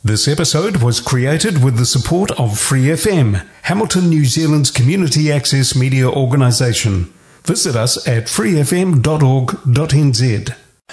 This episode was created with the support of Free FM, Hamilton, New Zealand's community access media organisation. Visit us at freefm.org.nz.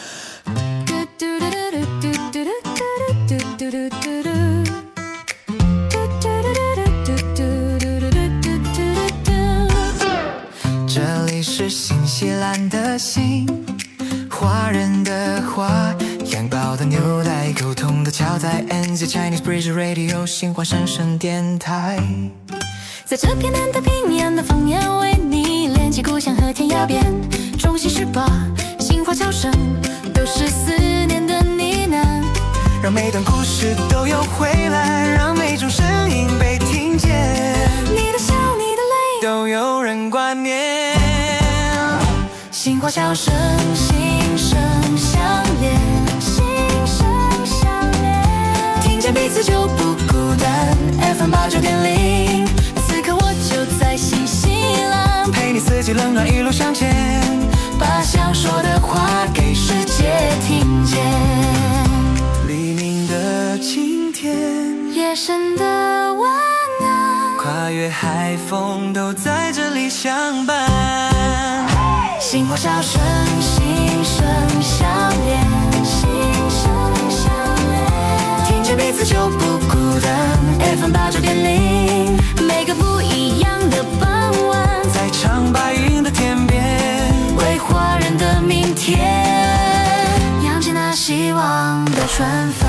这里是新西兰的心，华人的华，养饱的牛奶，沟通的桥在 NZ Chinese Bridge Radio 新华声声电台。 在这片南太平洋的方言，为你连接故乡和天涯边，中西十八，新华侨生，都是思念的呢喃。 让每段故事都有回来，让每种声音被听见。 你的笑，你的泪， 都有人挂念。 新华侨生，心声相连，心声相连，听见彼此就不孤单。FM89.0，此刻我就在新西兰， 陪你四季冷暖一路向前， 把想说的话给世界听见。 黎明的晴天， 夜深的晚安， 跨越海风都在这里相伴。 新华侨生，心声相连，心声相连，听见彼此就不孤单。FM89.0，每个不一样的傍晚， 在长白云的天边， 为华人的明天扬起那希望的船帆。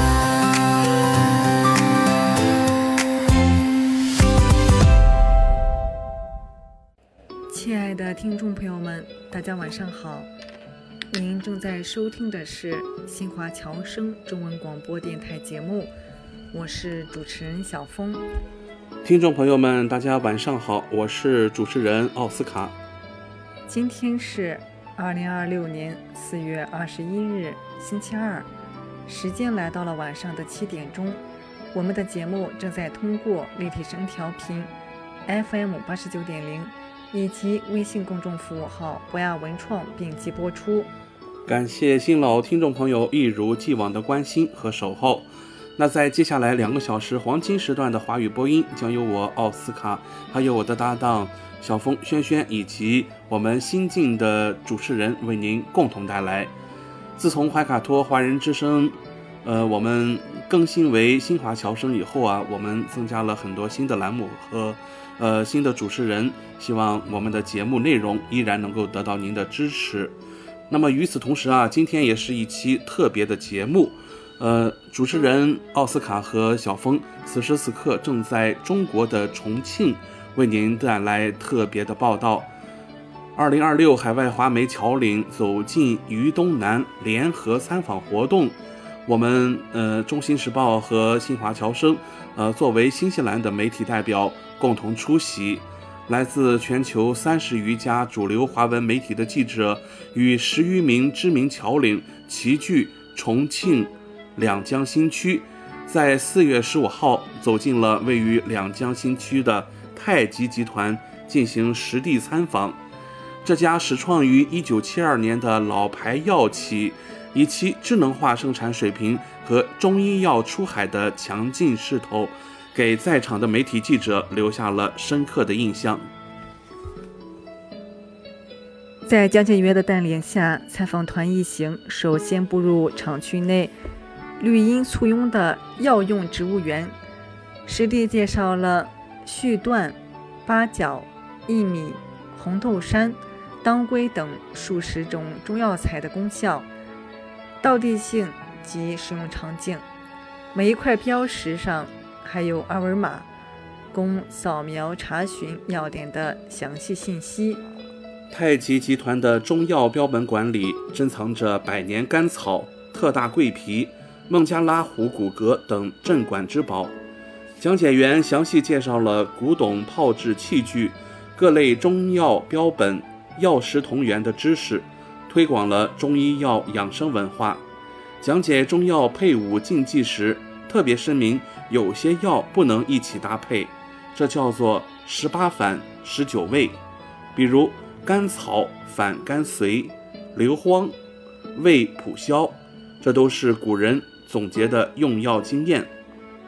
亲爱的听众朋友们，大家晚上好，您正在收听的是新华侨生中文广播电台节目，我是主持人小峰。 听众朋友们，大家晚上好，我是主持人奥斯卡。 今天是2026年4月21日星期二，时间来到了晚上的7点钟，我们的节目正在通过立体声调频 FM89.0以及微信公众服务号博雅文创并机播出。 感谢新老听众朋友一如既往的关心和守候。那在接下来2个小时黄金时段的华语播音，将由我奥斯卡，还有我的搭档小峰、轩轩以及我们新晋的主持人为您共同带来。自从怀卡托华人之声我们更新为新华侨生以后啊，我们增加了很多新的栏目和新的主持人，希望我们的节目内容依然能够得到您的支持。那么与此同时啊，今天也是一期特别的节目，主持人奥斯卡和小峰此时此刻正在中国的重庆为您带来特别的报道。2026海外华媒侨领走进渝东南联合参访活动，我们中新时报和新华侨生作为新西兰的媒体代表共同出席，来自全球30余家主流华文媒体的记者与10余名知名侨领齐聚重庆两江新区，在4月15号走进了位于两江新区的太极集团进行实地参访。这家始创于1972年的老牌药企，以其智能化生产水平和中医药出海的强劲势头，给在场的媒体记者留下了深刻的印象。 在江建约的带领下，采访团一行首先步入厂区内绿荫簇拥的药用植物园，实地介绍了续断、八角、薏米、红豆杉、当归等数十种中药材的功效、道地性及使用场景。每一块标识上还有二维码，供扫描查询药典的详细信息。 太极集团的中药标本馆里珍藏着百年甘草、特大桂皮、孟加拉虎骨骼等镇馆之宝。讲解员详细介绍了古董炮制器具、各类中药标本、药食同源的知识，推广了中医药养生文化。讲解中药配伍禁忌时，特别声明有些药不能一起搭配，这叫做18反19味，比如甘草反甘遂、硫磺、味普消，这都是古人总结的用药经验。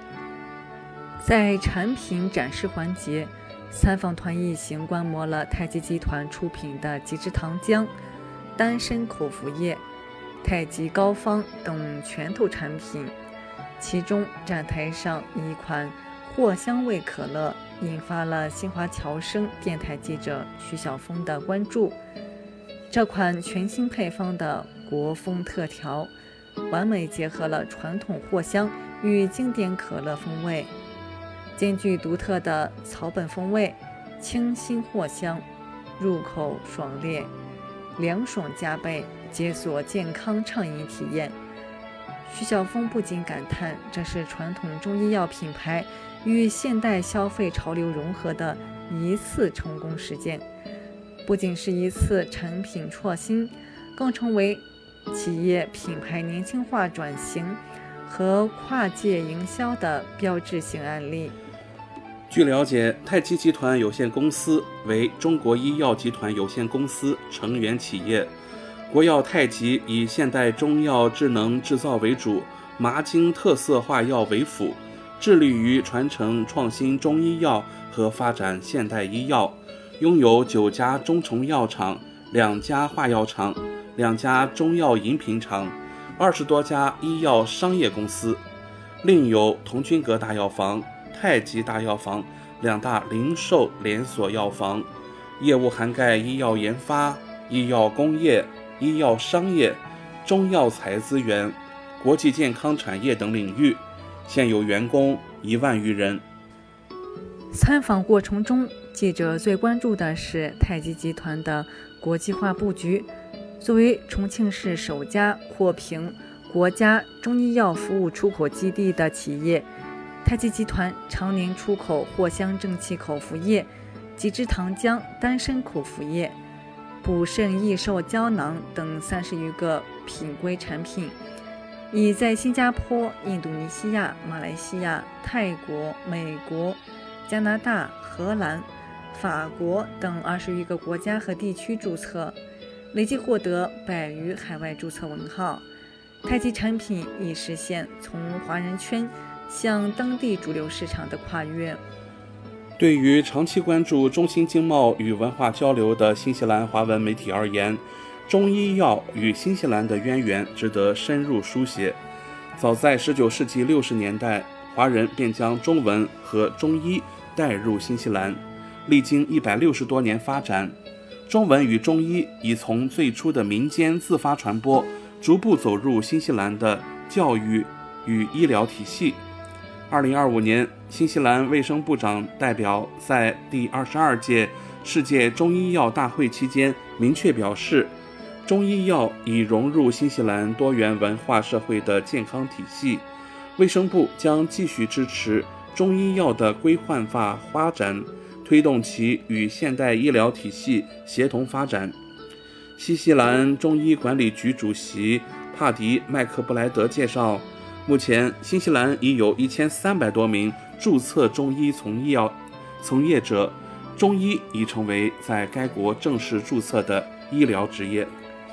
在产品展示环节，参访团一行观摩了太极集团出品的极致糖浆、丹参口服液、太极膏方等拳头产品。其中站台上一款藿香味可乐引发了新华侨生电台记者徐晓峰的关注。这款全新配方的国风特调完美结合了传统藿香与经典可乐风味，兼具独特的草本风味，清新藿香，入口爽烈，凉爽加倍，解锁健康畅饮体验。徐晓峰不禁感叹，这是传统中医药品牌与现代消费潮流融合的一次成功实践，不仅是一次产品创新，更成为企业品牌年轻化转型和跨界营销的标志性案例。 据了解，太极集团有限公司为中国医药集团有限公司成员企业。国药太极以现代中药智能制造为主，麻经特色化药为辅，致力于传承创新中医药和发展现代医药，拥有9家中成药厂、2家化药厂、2家中药饮品厂、20多家医药商业公司，另有童军阁大药房、太极大药房2大零售连锁药房，业务涵盖医药研发、医药工业、医药商业、中药材资源、国际健康产业等领域，现有员工1万余人。 参访过程中，记者最关注的是太极集团的国际化布局。作为重庆市首家获评国家中医药服务出口基地的企业，太极集团常年出口藿香正气口服液、极致糖浆、丹参口服液、补肾益寿胶囊等30余个品规产品，已在新加坡、印度尼西亚、马来西亚、泰国、美国、加拿大、荷兰、法国等20余个国家和地区注册，累计获得100余海外注册文号。太极产品已实现从华人圈向当地主流市场的跨越。 对于长期关注中新经贸与文化交流的新西兰华文媒体而言，中医药与新西兰的渊源值得深入书写。早在19世纪60年代，华人便将中文和中医带入新西兰，历经160多年发展，中文与中医已从最初的民间自发传播，逐步走入新西兰的教育与医疗体系。2025年，新西兰卫生部长代表在第22届世界中医药大会期间明确表示，中医药已融入新西兰多元文化社会的健康体系，卫生部将继续支持中医药的规范化发展，推动其与现代医疗体系协同发展。新西兰中医管理局主席帕迪·麦克布莱德介绍，目前新西兰已有1300多名注册中医从业者，中医已成为在该国正式注册的医疗职业。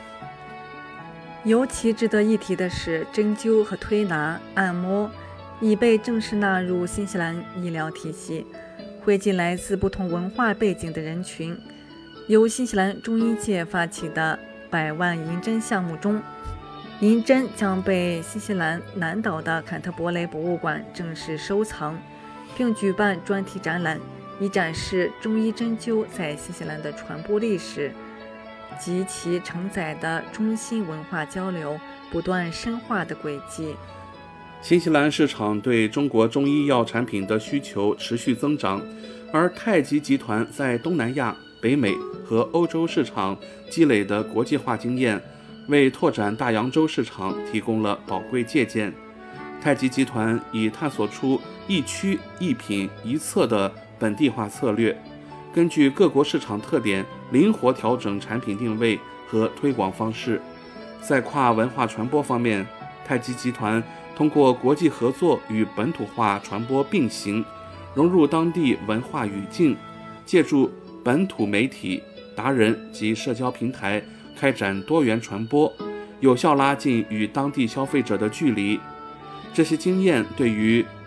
尤其值得一提的是，针灸和推拿、按摩已被正式纳入新西兰医疗体系，汇集来自不同文化背景的人群。由新西兰中医界发起的100万银针项目中，银针将被新西兰南岛的坎特伯雷博物馆正式收藏，并举办专题展览，以展示中医针灸在新西兰的传播历史及其承载的中新文化交流不断深化的轨迹。 新西兰市场对中国中医药产品的需求持续增长，而太极集团在东南亚、北美和欧洲市场积累的国际化经验，为拓展大洋洲市场提供了宝贵借鉴。太极集团已探索出一区一品一策的本地化策略，根据各国市场特点灵活调整产品定位和推广方式。在跨文化传播方面，太极集团通过国际合作与本土化传播并行，融入当地文化语境，借助本土媒体、达人及社交平台开展多元传播，有效拉近与当地消费者的距离。这些经验对于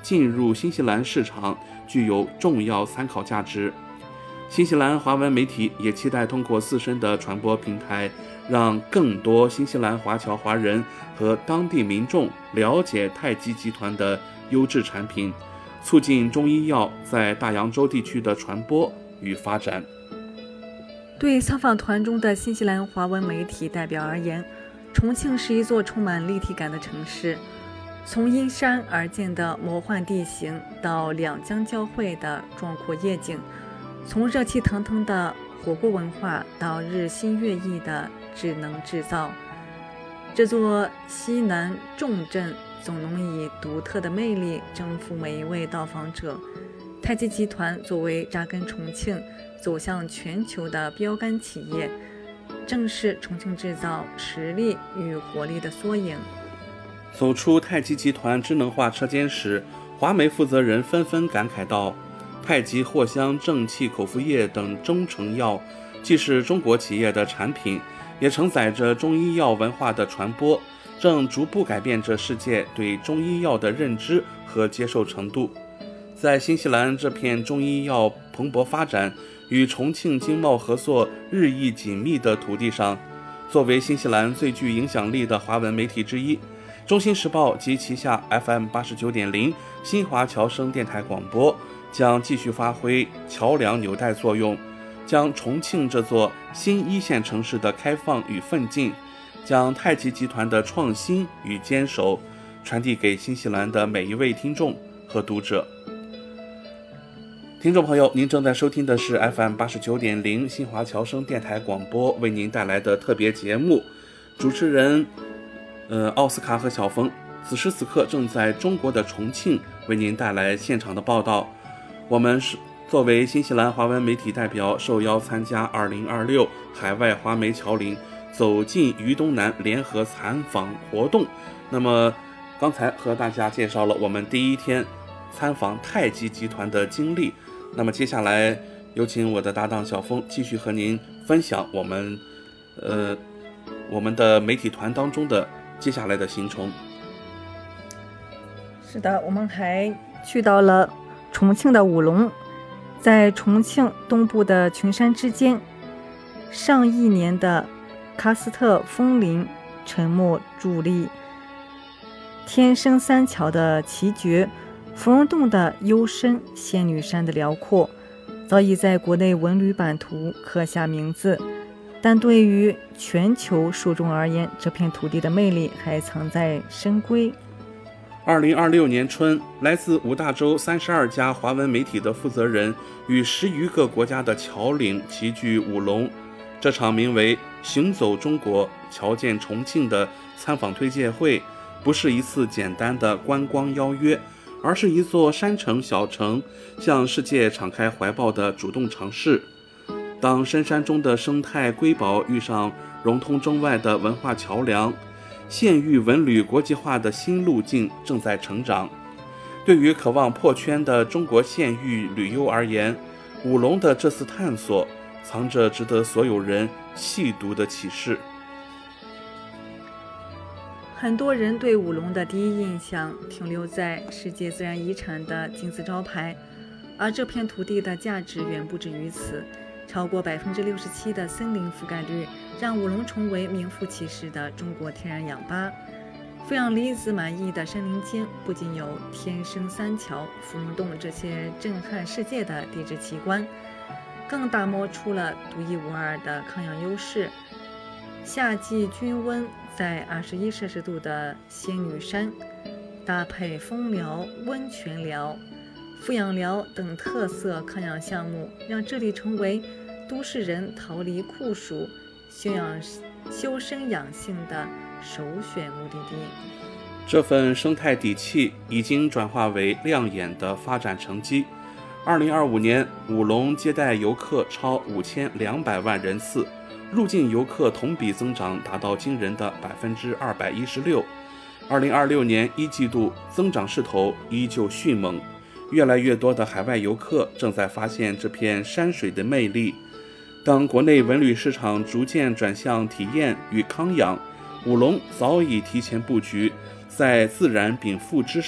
进入新西兰市场具有重要参考价值。新西兰华文媒体也期待通过自身的传播平台，让更多新西兰华侨华人和当地民众了解太极集团的优质产品，促进中医药在大洋洲地区的传播与发展。 对参访团中的新西兰华文媒体代表而言，重庆是一座充满立体感的城市。从因山而建的魔幻地形到两江交汇的壮阔夜景，从热气腾腾的火锅文化到日新月异的智能制造，这座西南重镇总能以独特的魅力征服每一位到访者。太极集团作为扎根重庆、走向全球的标杆企业，正是重庆制造实力与活力的缩影。 走出太极集团智能化车间时，华媒负责人纷纷感慨道，太极藿香正气口服液等中成药既是中国企业的产品，也承载着中医药文化的传播，正逐步改变着世界对中医药的认知和接受程度。在新西兰这片中医药蓬勃发展、与重庆经贸合作日益紧密的土地上，作为新西兰最具影响力的华文媒体之一，中新时报及旗下 FM89.0 新华侨生电台广播将继续发挥桥梁纽带作用，将重庆这座新一线城市的开放与奋进，将太极集团的创新与坚守传递给新西兰的每一位听众和读者。听众朋友，您正在收听的是 FM89.0 新华侨生电台广播为您带来的特别节目，主持人奥斯卡和小峰此时此刻正在中国的重庆为您带来现场的报道。我们是作为新西兰华文媒体代表，受邀参加2026海外华媒侨领走进渝东南联合参访活动。那么刚才和大家介绍了我们第一天参访太极集团的经历，那么接下来有请我的搭档小峰继续和您分享我们的媒体团当中的接下来的行程。 是的，我们还去到了重庆的武隆，在重庆东部的群山之间，上亿年的喀斯特风林沉默伫立，天生三桥的奇绝，芙蓉洞的幽深，仙女山的辽阔，早已在国内文旅版图刻下名字。但对于全球受众而言，这片土地的魅力还藏在深闺。 2026年春，来自5大洲32家华文媒体的负责人与10余个国家的侨领齐聚武隆。这场名为“行走中国，瞧见重庆”的参访推介会，不是一次简单的观光邀约，而是一座山城小城向世界敞开怀抱的主动尝试。当深山中的生态瑰宝遇上融通中外的文化桥梁，县域文旅国际化的新路径正在成长。对于渴望破圈的中国县域旅游而言，武隆的这次探索藏着值得所有人细读的启示。 很多人对武隆的第一印象停留在世界自然遗产的金字招牌，而这片土地的价值远不止于此。超过67%的森林覆盖率，让武隆成为名副其实的中国天然氧吧。负氧离子满溢的山林间，不仅有天生三桥、芙蓉洞这些震撼世界的地质奇观，更打磨出了独一无二的抗氧优势。夏季均温在21摄氏度的仙女山，搭配风疗、温泉疗、负氧疗等特色抗氧项目，让这里成为都市人逃离酷暑、修身养性的首选目的地。 这份生态底气已经转化为亮眼的发展成绩。2025年，武隆接待游客超5200万人次，入境游客同比增长达到惊人的216%。2026年一季度增长势头依旧迅猛，越来越多的海外游客正在发现这片山水的魅力。当国内文旅市场逐渐转向体验与康养，武隆早已提前布局，在自然禀赋之上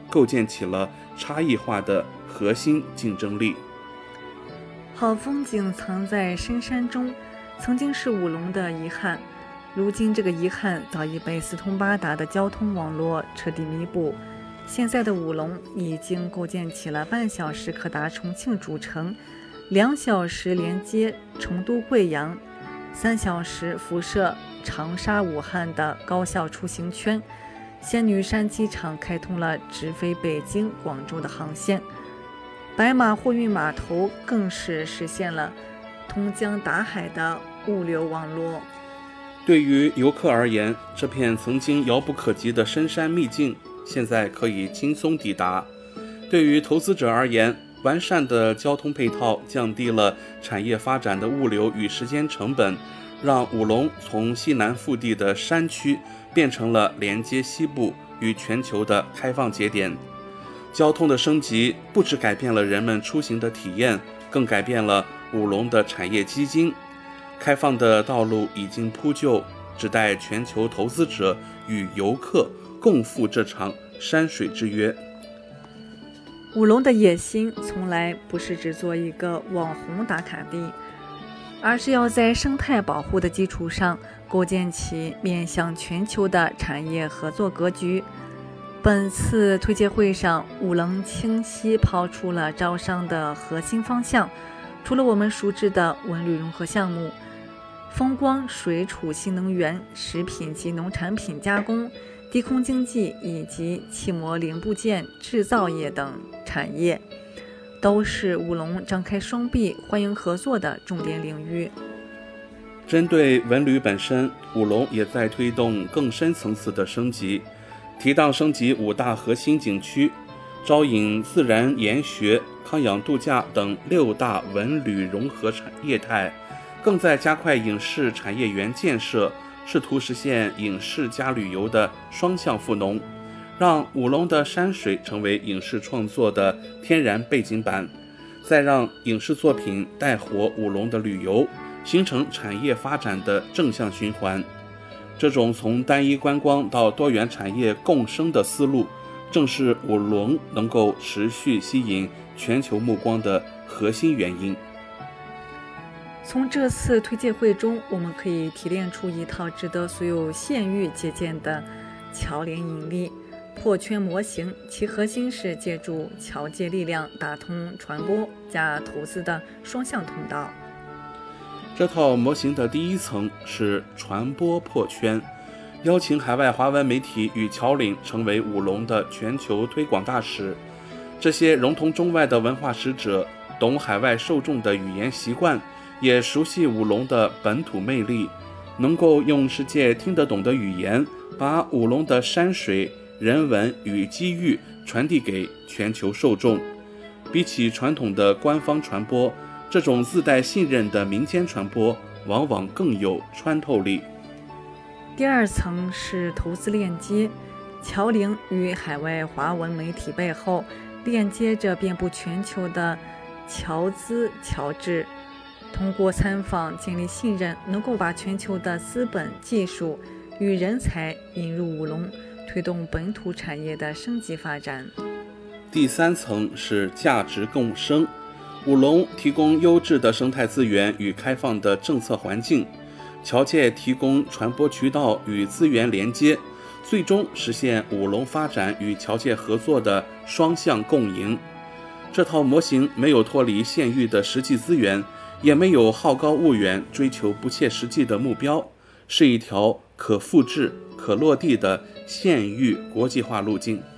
构建起了差异化的核心竞争力。 好风景藏在深山中，曾经是武隆的遗憾，如今这个遗憾早已被四通八达的交通网络彻底弥补。现在的武隆已经构建起了半小时可达重庆主城，2小时连接成都贵阳，3小时辐射长沙武汉的高效出行圈。仙女山机场开通了直飞北京广州的航线，白马货运码头更是实现了通江达海的物流网络。 对于游客而言，这片曾经遥不可及的深山秘境现在可以轻松抵达；对于投资者而言，完善的交通配套降低了产业发展的物流与时间成本，让武隆从西南腹地的山区变成了连接西部与全球的开放节点。交通的升级不只改变了人们出行的体验，更改变了武隆的产业基金。开放的道路已经铺就，只待全球投资者与游客共赴这场山水之约。 武隆的野心从来不是只做一个网红打卡地，而是要在生态保护的基础上构建起面向全球的产业合作格局。本次推介会上，武隆清晰抛出了招商的核心方向，除了我们熟知的文旅融合项目、风光、水储新能源、食品及农产品加工、低空经济以及汽模零部件制造业等产业，都是武隆张开双臂欢迎合作的重点领域。 针对文旅本身，武隆也在推动更深层次的升级，提档升级5大核心景区，招引自然研学、康养度假等6大文旅融合产业态，更在加快影视产业园建设，试图实现影视加旅游的双向赋能，让武隆的山水成为影视创作的天然背景板，再让影视作品带火武隆的旅游，形成产业发展的正向循环。这种从单一观光到多元产业共生的思路，正是武隆能够持续吸引全球目光的核心原因。 从这次推介会中，我们可以提炼出一套值得所有县域借鉴的侨联引力破圈模型，其核心是借助侨界力量打通传播加投资的双向通道。 这套模型的第一层是传播破圈，邀请海外华文媒体与侨领成为武隆的全球推广大使。这些融通中外的文化使者，懂海外受众的语言习惯，也熟悉武隆的本土魅力，能够用世界听得懂的语言，把武隆的山水、人文与机遇传递给全球受众。比起传统的官方传播，这种自带信任的民间传播往往更有穿透力。 第二层是投资链接，侨领与海外华文媒体背后链接着遍布全球的侨资侨智，通过参访建立信任，能够把全球的资本、技术与人才引入武隆，推动本土产业的升级发展。 第三层是价值共生，武隆提供优质的生态资源与开放的政策环境，侨界提供传播渠道与资源连接，最终实现武隆发展与侨界合作的双向共赢。这套模型没有脱离县域的实际资源，也没有好高骛远、追求不切实际的目标，是一条可复制、可落地的县域国际化路径。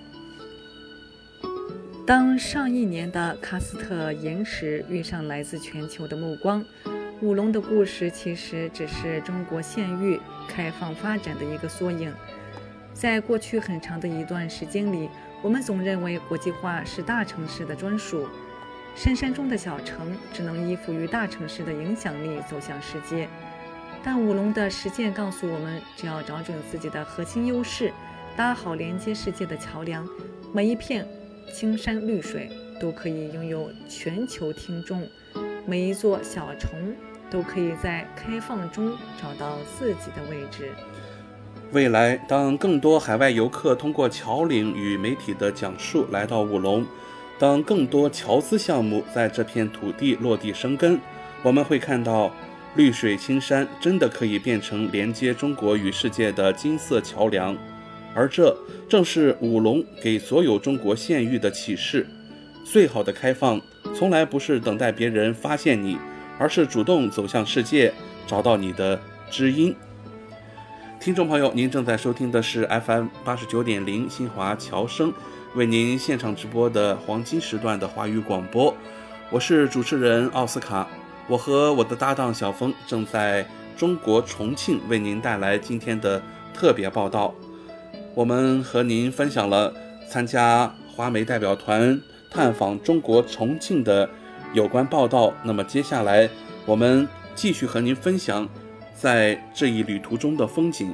当上亿年的喀斯特岩石遇上来自全球的目光，武隆的故事其实只是中国县域开放发展的一个缩影。在过去很长的一段时间里，我们总认为国际化是大城市的专属，深山中的小城只能依附于大城市的影响力走向世界。但武隆的实践告诉我们，只要找准自己的核心优势，搭好连接世界的桥梁，每一片青山绿水都可以拥有全球听众，每一座小城都可以在开放中找到自己的位置。 未来，当更多海外游客通过侨领与媒体的讲述来到武隆，当更多侨资项目在这片土地落地生根，我们会看到绿水青山真的可以变成连接中国与世界的金色桥梁。而这正是武隆给所有中国县域的启示。最好的开放从来不是等待别人发现你，而是主动走向世界，找到你的知音。听众朋友，您正在收听的是 FM 89.0新华侨声为您现场直播的黄金时段的华语广播，我是主持人奥斯卡。我和我的搭档小峰正在中国重庆为您带来今天的特别报道。我们和您分享了参加华媒代表团探访中国重庆的有关报道。那么接下来我们继续和您分享在这一旅途中的风景。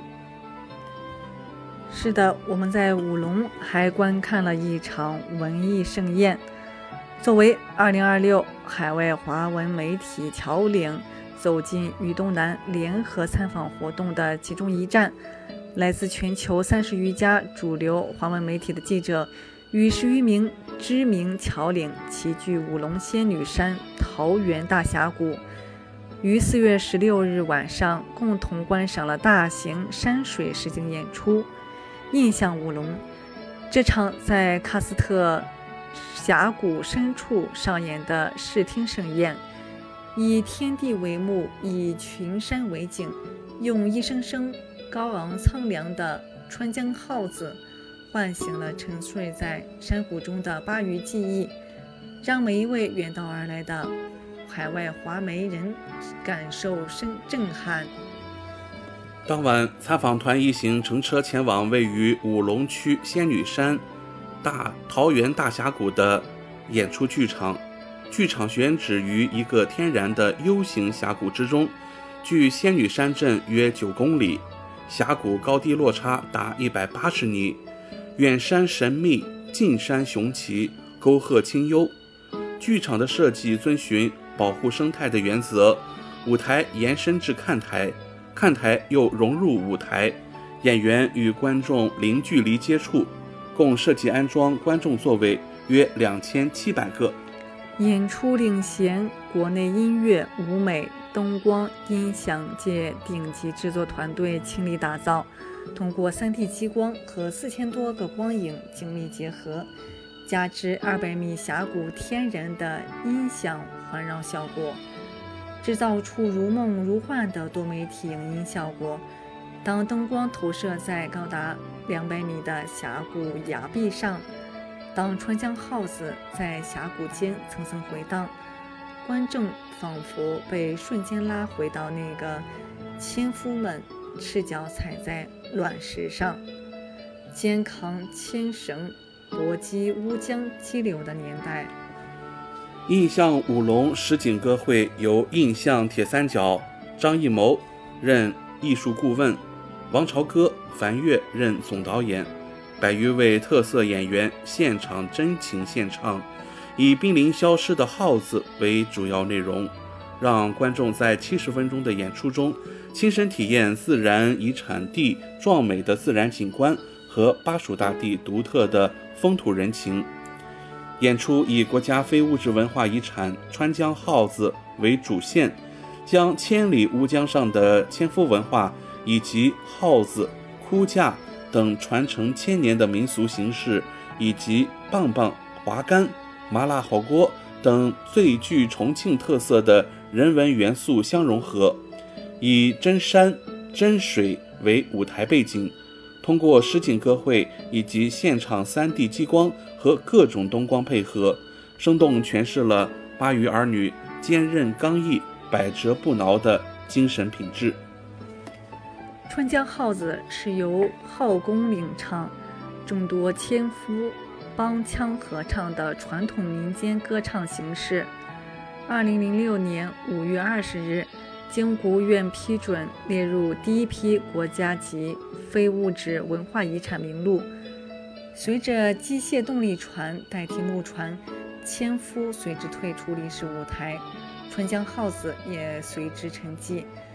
是的，我们在武隆还观看了一场文艺盛宴。作为2026海外华文媒体侨领走进渝东南联合参访活动的其中一站，来自全球30余家主流华文媒体的记者与10余名知名侨领齐聚武隆仙女山桃源大峡谷，于4月16日晚上共同观赏了大型山水实景演出《印象武隆》。这场在喀斯特峡谷深处上演的视听盛宴，以天地为幕，以群山为景，用一声声高昂苍凉的川江号子唤醒了沉睡在山谷中的巴渝记忆，让每一位远道而来的海外华媒人感受震撼。 当晚，参访团一行乘车前往位于武隆区仙女山桃源大峡谷的演出剧场。剧场选址于一个天然的 U 型峡谷之中，距仙女山镇约9公里，峡谷高低落差达180米，远山神秘，近山雄奇，沟壑清幽。剧场的设计遵循保护生态的原则，舞台延伸至看台，看台又融入舞台，演员与观众零距离接触，共设计安装观众座位约2700个。 演出领衔国内音乐、舞美、灯光、音响界顶级制作团队倾力打造，通过 3D 激光和4000多个光影精密结合，加之200米峡谷天然的音响环绕效果，制造出如梦如幻的多媒体影音效果。当灯光投射在高达200米的峡谷崖壁上，当川江号子在峡谷间层层回荡，观众仿佛被瞬间拉回到那个纤夫们赤脚踩在卵石上，肩扛牵绳搏击乌江激流的年代。 印象武隆实景歌会由印象铁三角张艺谋任艺术顾问，王朝歌、樊跃任总导演，100余位特色演员现场真情献唱，以濒临消失的号子为主要内容，让观众在70分钟的演出中亲身体验自然遗产地壮美的自然景观和巴蜀大地独特的风土人情。演出以国家非物质文化遗产川江号子为主线，将千里乌江上的纤夫文化以及号子、哭架等传承1000年的民俗形式，以及棒棒、滑竿、麻辣火锅等最具重庆特色的人文元素相融合，以真山真水为舞台背景，通过实景歌会以及现场3D 激光和各种灯光配合，生动诠释了巴渝儿女坚韧刚毅、百折不挠的精神品质。 川江号子是由号工领唱，众多纤夫帮腔合唱的传统民间歌唱形式。2006年5月20日，经国务院批准列入第一批国家级非物质文化遗产名录。随着机械动力船代替木船，纤夫随之退出历史舞台，川江号子也随之沉寂。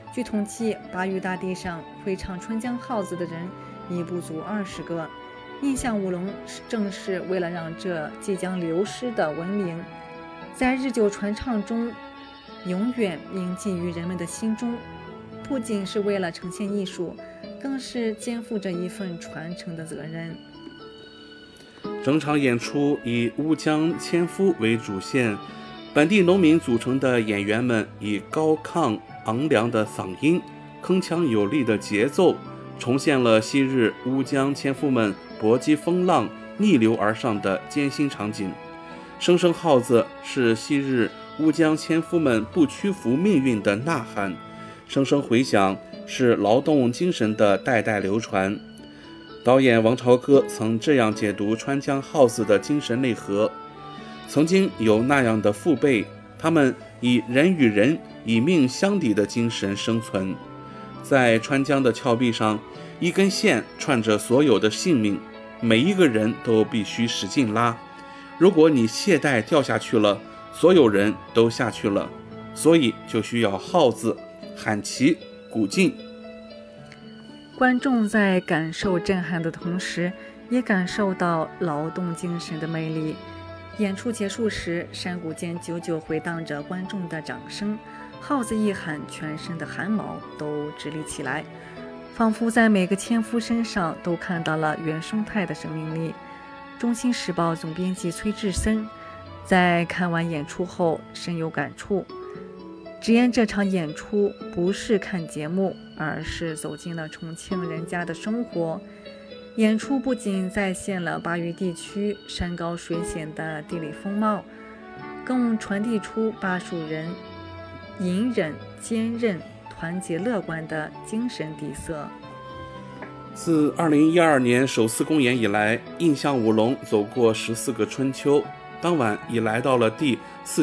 据统计，巴渝大地上会唱春江号子的人已不足20个。印象舞龙正是为了让这即将流失的文明在日久传唱中永远铭记于人们的心中，不仅是为了呈现艺术，更是肩负着一份传承的责任。 整场演出以乌江千夫为主线，本地农民组成的演员们以高亢昂扬的嗓音、铿锵有力的节奏，重现了昔日乌江千夫们搏击风浪、逆流而上的艰辛场景。声声号子是昔日乌江千夫们不屈服命运的呐喊，声声回响是劳动精神的代代流传。导演王朝歌曾这样解读川江号子的精神内核：曾经有那样的父辈，他们以人与人、以命相抵的精神生存。在川江的峭壁上，一根线串着所有的性命，每一个人都必须使劲拉。如果你懈怠掉下去了，所有人都下去了，所以就需要号子、喊旗、鼓劲。 观众在感受震撼的同时，也感受到劳动精神的魅力。演出结束时，山谷间久久回荡着观众的掌声，号子一喊，全身的汗毛都直立起来，仿佛在每个千夫身上都看到了原生态的生命力。中新时报总编辑崔志森在看完演出后深有感触，直言这场演出不是看节目，而是走进了重庆人家的生活。演出不仅再现了巴渝地区山高水险的地理风貌，更传递出巴蜀人隐忍、坚韧、团结、乐观的精神底色。 自2012年首次公演以来，印象舞龙走过14个春秋，当晚已来到了第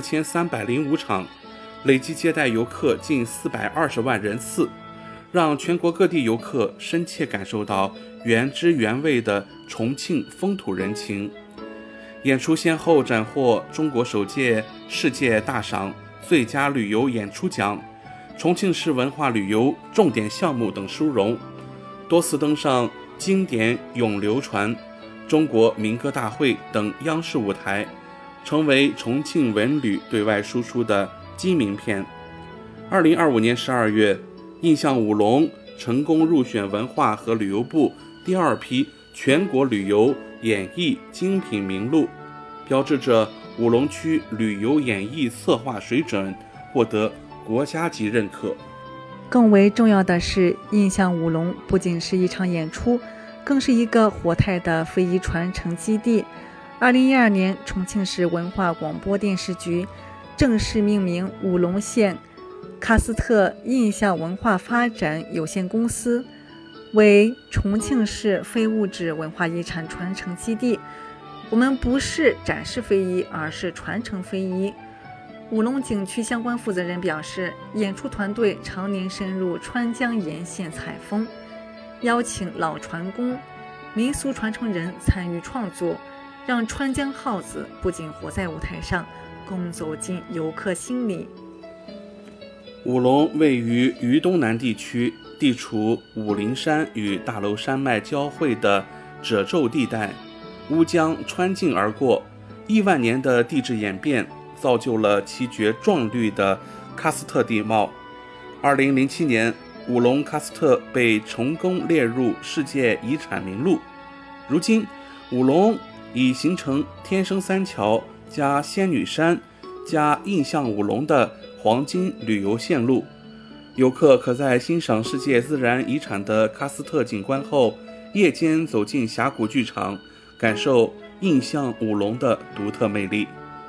4305场，累计接待游客近420万人次，让全国各地游客深切感受到原汁原味的重庆风土人情。演出先后斩获中国首届世界大赏最佳旅游演出奖、重庆市文化旅游重点项目等殊荣，多次登上经典永流传、中国民歌大会等央视舞台，成为重庆文旅对外输出的金名片。2025年12月，印象舞龙成功入选文化和旅游部第2批全国旅游演艺精品名录，标志着舞龙区旅游演艺策划水准获得国家级认可。 更为重要的是，印象舞龙不仅是一场演出，更是一个活态的非遗传承基地。2012年，重庆市文化广播电视局正式命名舞龙县喀斯特印象文化发展有限公司为重庆市非物质文化遗产传承基地。我们不是展示非遗，而是传承非遗。舞龙景区相关负责人表示，演出团队常年深入川江沿线采风，邀请老船工、民俗传承人参与创作，让川江号子不仅活在舞台上，更走进游客心里。 舞龙位于渝东南地区，地处武陵山与大娄山脉交汇的褶皱地带，乌江穿境而过，亿万年的地质演变造就了奇绝壮绿的喀斯特地貌。2007年，舞龙喀斯特被成功列入世界遗产名录。如今，舞龙已形成天生三桥加仙女山加印象舞龙的黄金旅游线路。游客可在欣赏世界自然遗产的喀斯特景观后，夜间走进峡谷剧场，感受印象舞龙的独特魅力。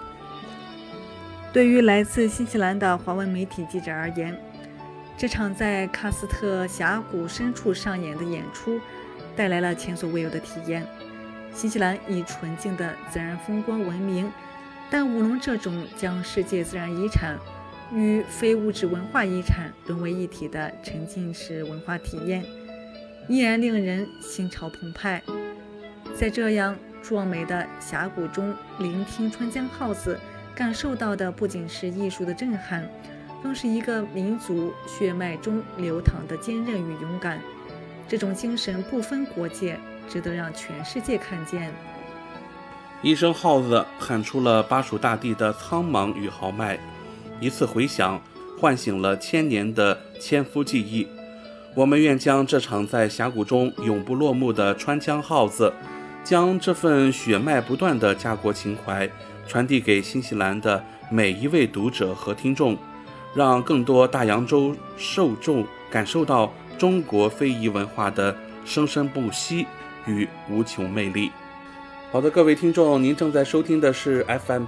对于来自新西兰的华文媒体记者而言，这场在喀斯特峡谷深处上演的演出带来了前所未有的体验。新西兰以纯净的自然风光闻名，但舞龙这种将世界自然遗产与非物质文化遗产融为一体的沉浸式文化体验，依然令人心潮澎湃。在这样壮美的峡谷中聆听川江号子，感受到的不仅是艺术的震撼， 更是一个民族血脉中流淌的坚韧与勇敢。这种精神不分国界，值得让全世界看见。 一声号子喊出了巴蜀大地的苍茫与豪迈，一次回响唤醒了千年的千夫记忆。我们愿将这场在峡谷中永不落幕的穿江号子，将这份血脉不断的家国情怀传递给新西兰的每一位读者和听众，让更多大洋洲受众感受到中国非遗文化的生生不息与无穷魅力。好的，各位听众，您正在收听的是 FM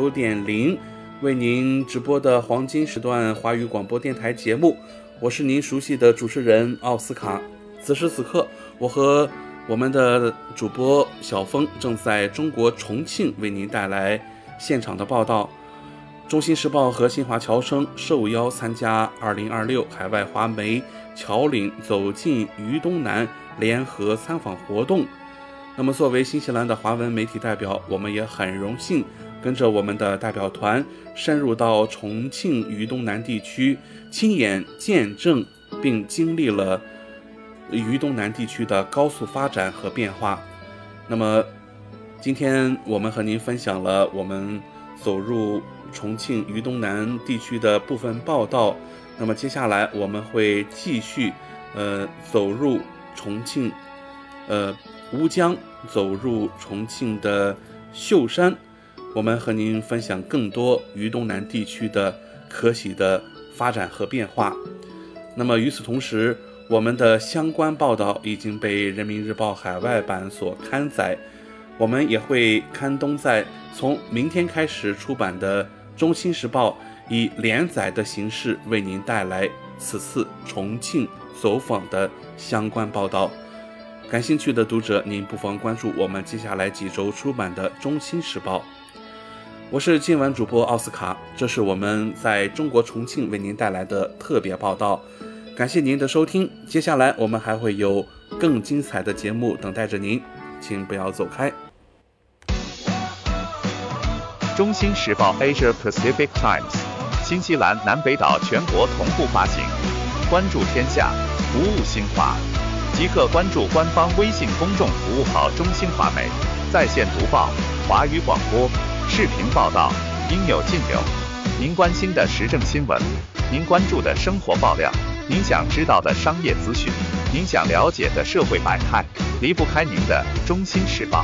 89.0为您直播的黄金时段华语广播电台节目，我是您熟悉的主持人奥斯卡。此时此刻，我和我们的主播小峰正在中国重庆为您带来现场的报道。中新时报和新华侨生受邀参加2026海外华媒侨领走进渝东南联合参访活动。那么作为新西兰的华文媒体代表，我们也很荣幸跟着我们的代表团深入到重庆渝东南地区，亲眼见证并经历了渝东南地区的高速发展和变化。那么今天我们和您分享了我们走入重庆渝东南地区的部分报道。那么接下来我们会继续走入重庆乌江，走入重庆的秀山，我们和您分享更多渝东南地区的可喜的发展和变化。那么与此同时，我们的相关报道已经被人民日报海外版所刊载，我们也会刊登在从明天开始出版的中新时报，以连载的形式为您带来此次重庆走访的相关报道。感兴趣的读者，您不妨关注我们接下来几周出版的中新时报。我是今晚主播奥斯卡，这是我们在中国重庆为您带来的特别报道。感谢您的收听，接下来我们还会有更精彩的节目等待着您，请不要走开。 中新时报 Asia Pacific Times， 新西兰南北岛全国同步发行，关注天下，服务新华，即刻关注官方微信公众服务号中新华媒，在线读报、华语广播、视频报道，应有尽有。您关心的时政新闻，您关注的生活爆料，您想知道的商业资讯，您想了解的社会百态，离不开您的中新时报。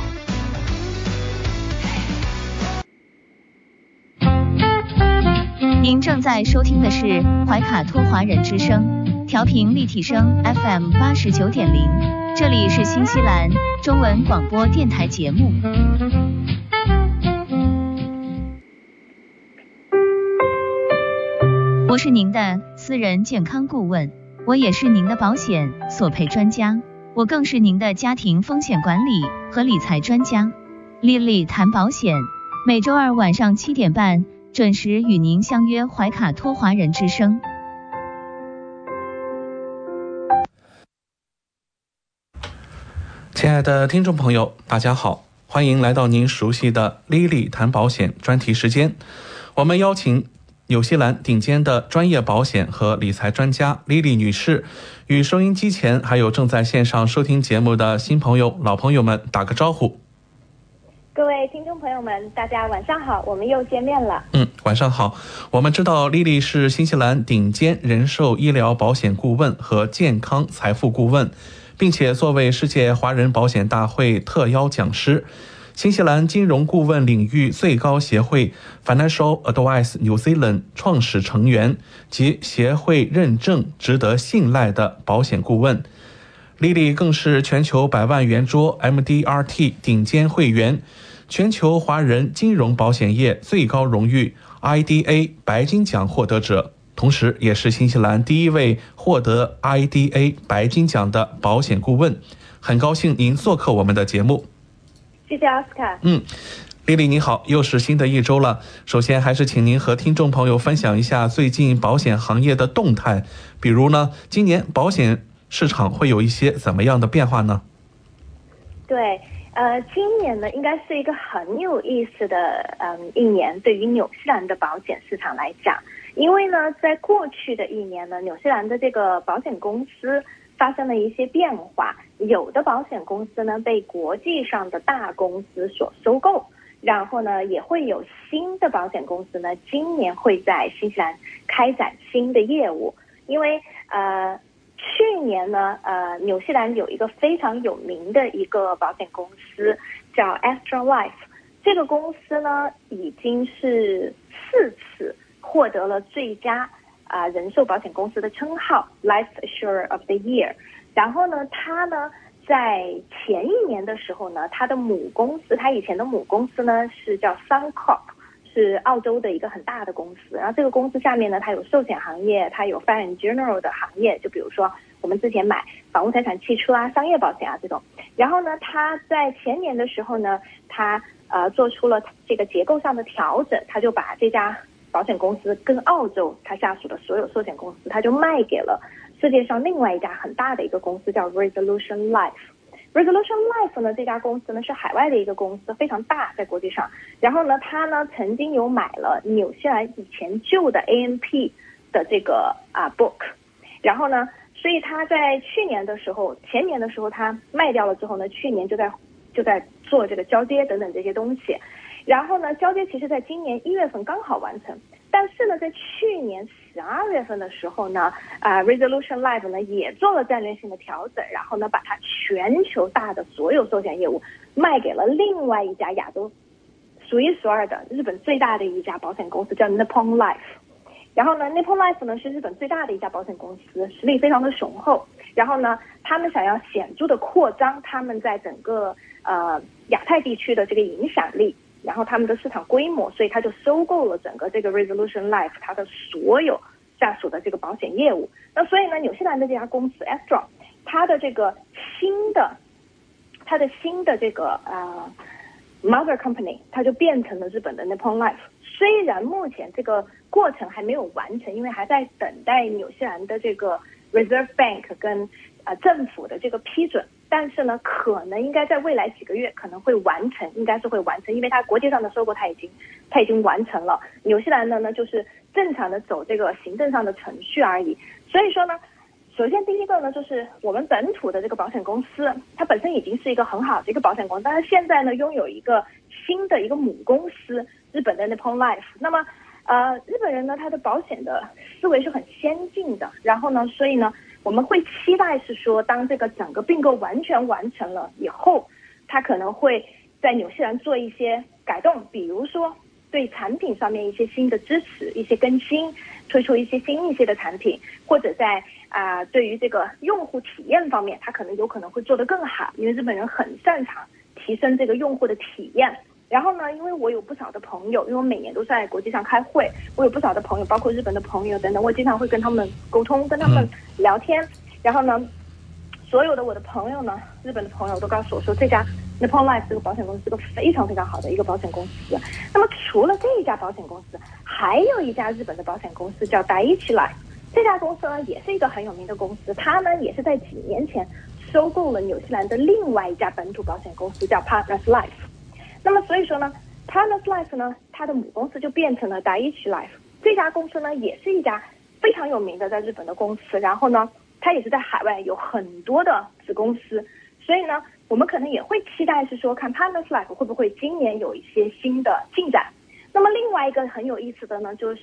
您正在收听的是怀卡托华人之声，调频立体声 FM 89.0，这里是新西兰中文广播电台节目。我是您的私人健康顾问，我也是您的保险索赔专家，我更是您的家庭风险管理和理财专家。丽丽谈保险，每周二晚上7点半准时与您相约怀卡托华人之声。 亲爱的听众朋友，大家好，欢迎来到您熟悉的丽丽谈保险专题时间。我们邀请纽西兰顶尖的专业保险和理财专家莉莉女士，与收音机前还有正在线上收听节目的新朋友、老朋友们打个招呼。 各位听众朋友们，大家晚上好，我们又见面了。 晚上好。我们知道莉莉是新西兰顶尖人寿医疗保险顾问和健康财富顾问，并且作为世界华人保险大会特邀讲师，新西兰金融顾问领域最高协会 Financial Advice New Zealand 创始成员及协会认证值得信赖的保险顾问。莉莉更是全球100万圆桌 MDRT 顶尖会员，全球华人金融保险业最高荣誉 IDA 白金奖获得者，同时也是新西兰第一位获得 IDA 白金奖的保险顾问。很高兴您做客我们的节目。 谢谢奥斯卡。 莉莉你好，又是新的一周了。首先还是请您和听众朋友分享一下最近保险行业的动态，比如呢，今年保险市场会有一些怎么样的变化呢？ 对，今年呢应该是一个很有意思的一年，对于纽西兰的保险市场来讲， 因为呢，在过去的一年呢，纽西兰的这个保险公司发生了一些变化，有的保险公司呢被国际上的大公司所收购，然后呢也会有新的保险公司呢今年会在新西兰开展新的业务。因为去年呢纽西兰有一个非常有名的一个保险公司叫 Astra Life， 这个公司呢已经是4次获得了最佳人寿保险公司的称号 Life Assurer of the Year。 然后呢它呢在前一年的时候呢，它以前的母公司呢是叫 Suncorp， 是澳洲的一个很大的公司。然后这个公司下面呢，它有寿险行业，它有 Fire and General 的行业，就比如说我们之前买房屋财产、汽车商业保险这种。然后呢它在前年的时候呢，它做出了这个结构上的调整，它就把这家保险公司跟澳洲它下属的所有寿险公司，它就卖给了世界上另外一家很大的一个公司叫 Resolution Life。Resolution Life 呢，这家公司呢是海外的一个公司，非常大，在国际上。然后呢，它呢曾经有买了纽西兰以前旧的 AMP 的这个book， 然后呢，所以它在前年的时候它卖掉了之后呢，去年就在做这个交接等等这些东西。然后呢，交接其实在今年1月份刚好完成，但是呢，在去年12月份的时候呢，Resolution Life 呢也做了战略性的调整，然后呢，把它全球大的所有寿险业务卖给了另外一家亚洲数一数二的日本最大的一家保险公司，叫 Nippon Life。然后呢 ，Nippon Life 呢是日本最大的一家保险公司，实力非常的雄厚。然后呢，他们想要显著的扩张他们在整个亚太地区的这个影响力。然后他们的市场规模，所以他就收购了整个这个 Resolution Life 它的所有下属的这个保险业务。那所以呢，纽西兰的这家公司 Astra， 它的新的这个mother company， 它就变成了日本的 Nippon Life。虽然目前这个过程还没有完成，因为还在等待纽西兰的这个 Reserve Bank 跟政府的这个批准。但是呢，可能应该在未来几个月可能会完成，应该是会完成，因为它国际上的收购它已经完成了。纽西兰的呢就是正常的走这个行政上的程序而已。所以说呢，首先第一个呢就是我们本土的这个保险公司，它本身已经是一个很好的一个保险公司，但是现在呢拥有一个新的一个母公司，日本的 Nippon Life。那么日本人呢他的保险的思维是很先进的，然后呢所以呢我们会期待是说，当这个整个并购完全完成了以后，它可能会在纽西兰做一些改动，比如说对产品上面一些新的支持、一些更新，推出一些新一些的产品，或者在对于这个用户体验方面，它有可能会做得更好，因为日本人很擅长提升这个用户的体验。然后呢，因为我有不少的朋友，因为我每年都在国际上开会，我有不少的朋友，包括日本的朋友等等，我经常会跟他们沟通，跟他们聊天。然后呢，所有的我的朋友呢，日本的朋友都告诉我说，这家 Nippon Life 这个保险公司是个非常非常好的一个保险公司。那么除了这一家保险公司，还有一家日本的保险公司叫 Dai-ichi Life。这家公司呢也是一个很有名的公司，它呢也是在几年前收购了纽西兰的另外一家本土保险公司叫 Partners Life。那么所以说呢 Partners Life 呢，它的母公司就变成了 Dai-ichi Life。这家公司呢也是一家非常有名的在日本的公司，然后呢它也是在海外有很多的子公司，所以呢我们可能也会期待是说，看 Partners Life 会不会今年有一些新的进展。那么另外一个很有意思的呢，就是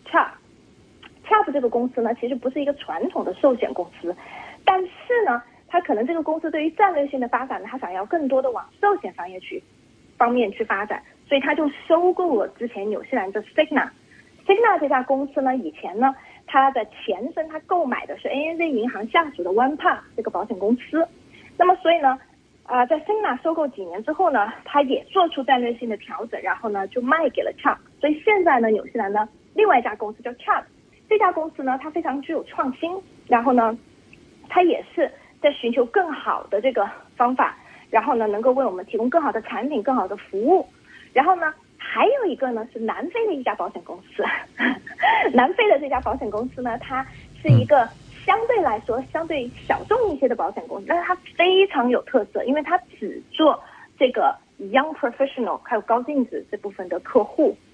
Chubb 这个公司呢其实不是一个传统的寿险公司，但是呢它可能这个公司对于战略性的发展呢，它想要更多的往寿险方面去发展，所以它就收购了之前纽西兰的 Cigna 这家公司呢，以前呢它的前身它购买的是 ANZ 银行下属的 OnePath 这个保险公司。那么所以呢在 Cigna 收购几年之后呢，它也做出战略性的调整，然后呢就卖给了 Chubb。 所以现在呢纽西兰呢另外一家公司叫 Chubb， 这家公司呢它非常具有创新，然后呢它也是在寻求更好的这个方法，然后呢能够为我们提供更好的产品、更好的服务。然后呢还有一个呢是南非的一家保险公司南非的这家保险公司呢，它是一个相对来说相对小众一些的保险公司，但是它非常有特色，因为它只做这个 young professional 还有高净值这部分的客户。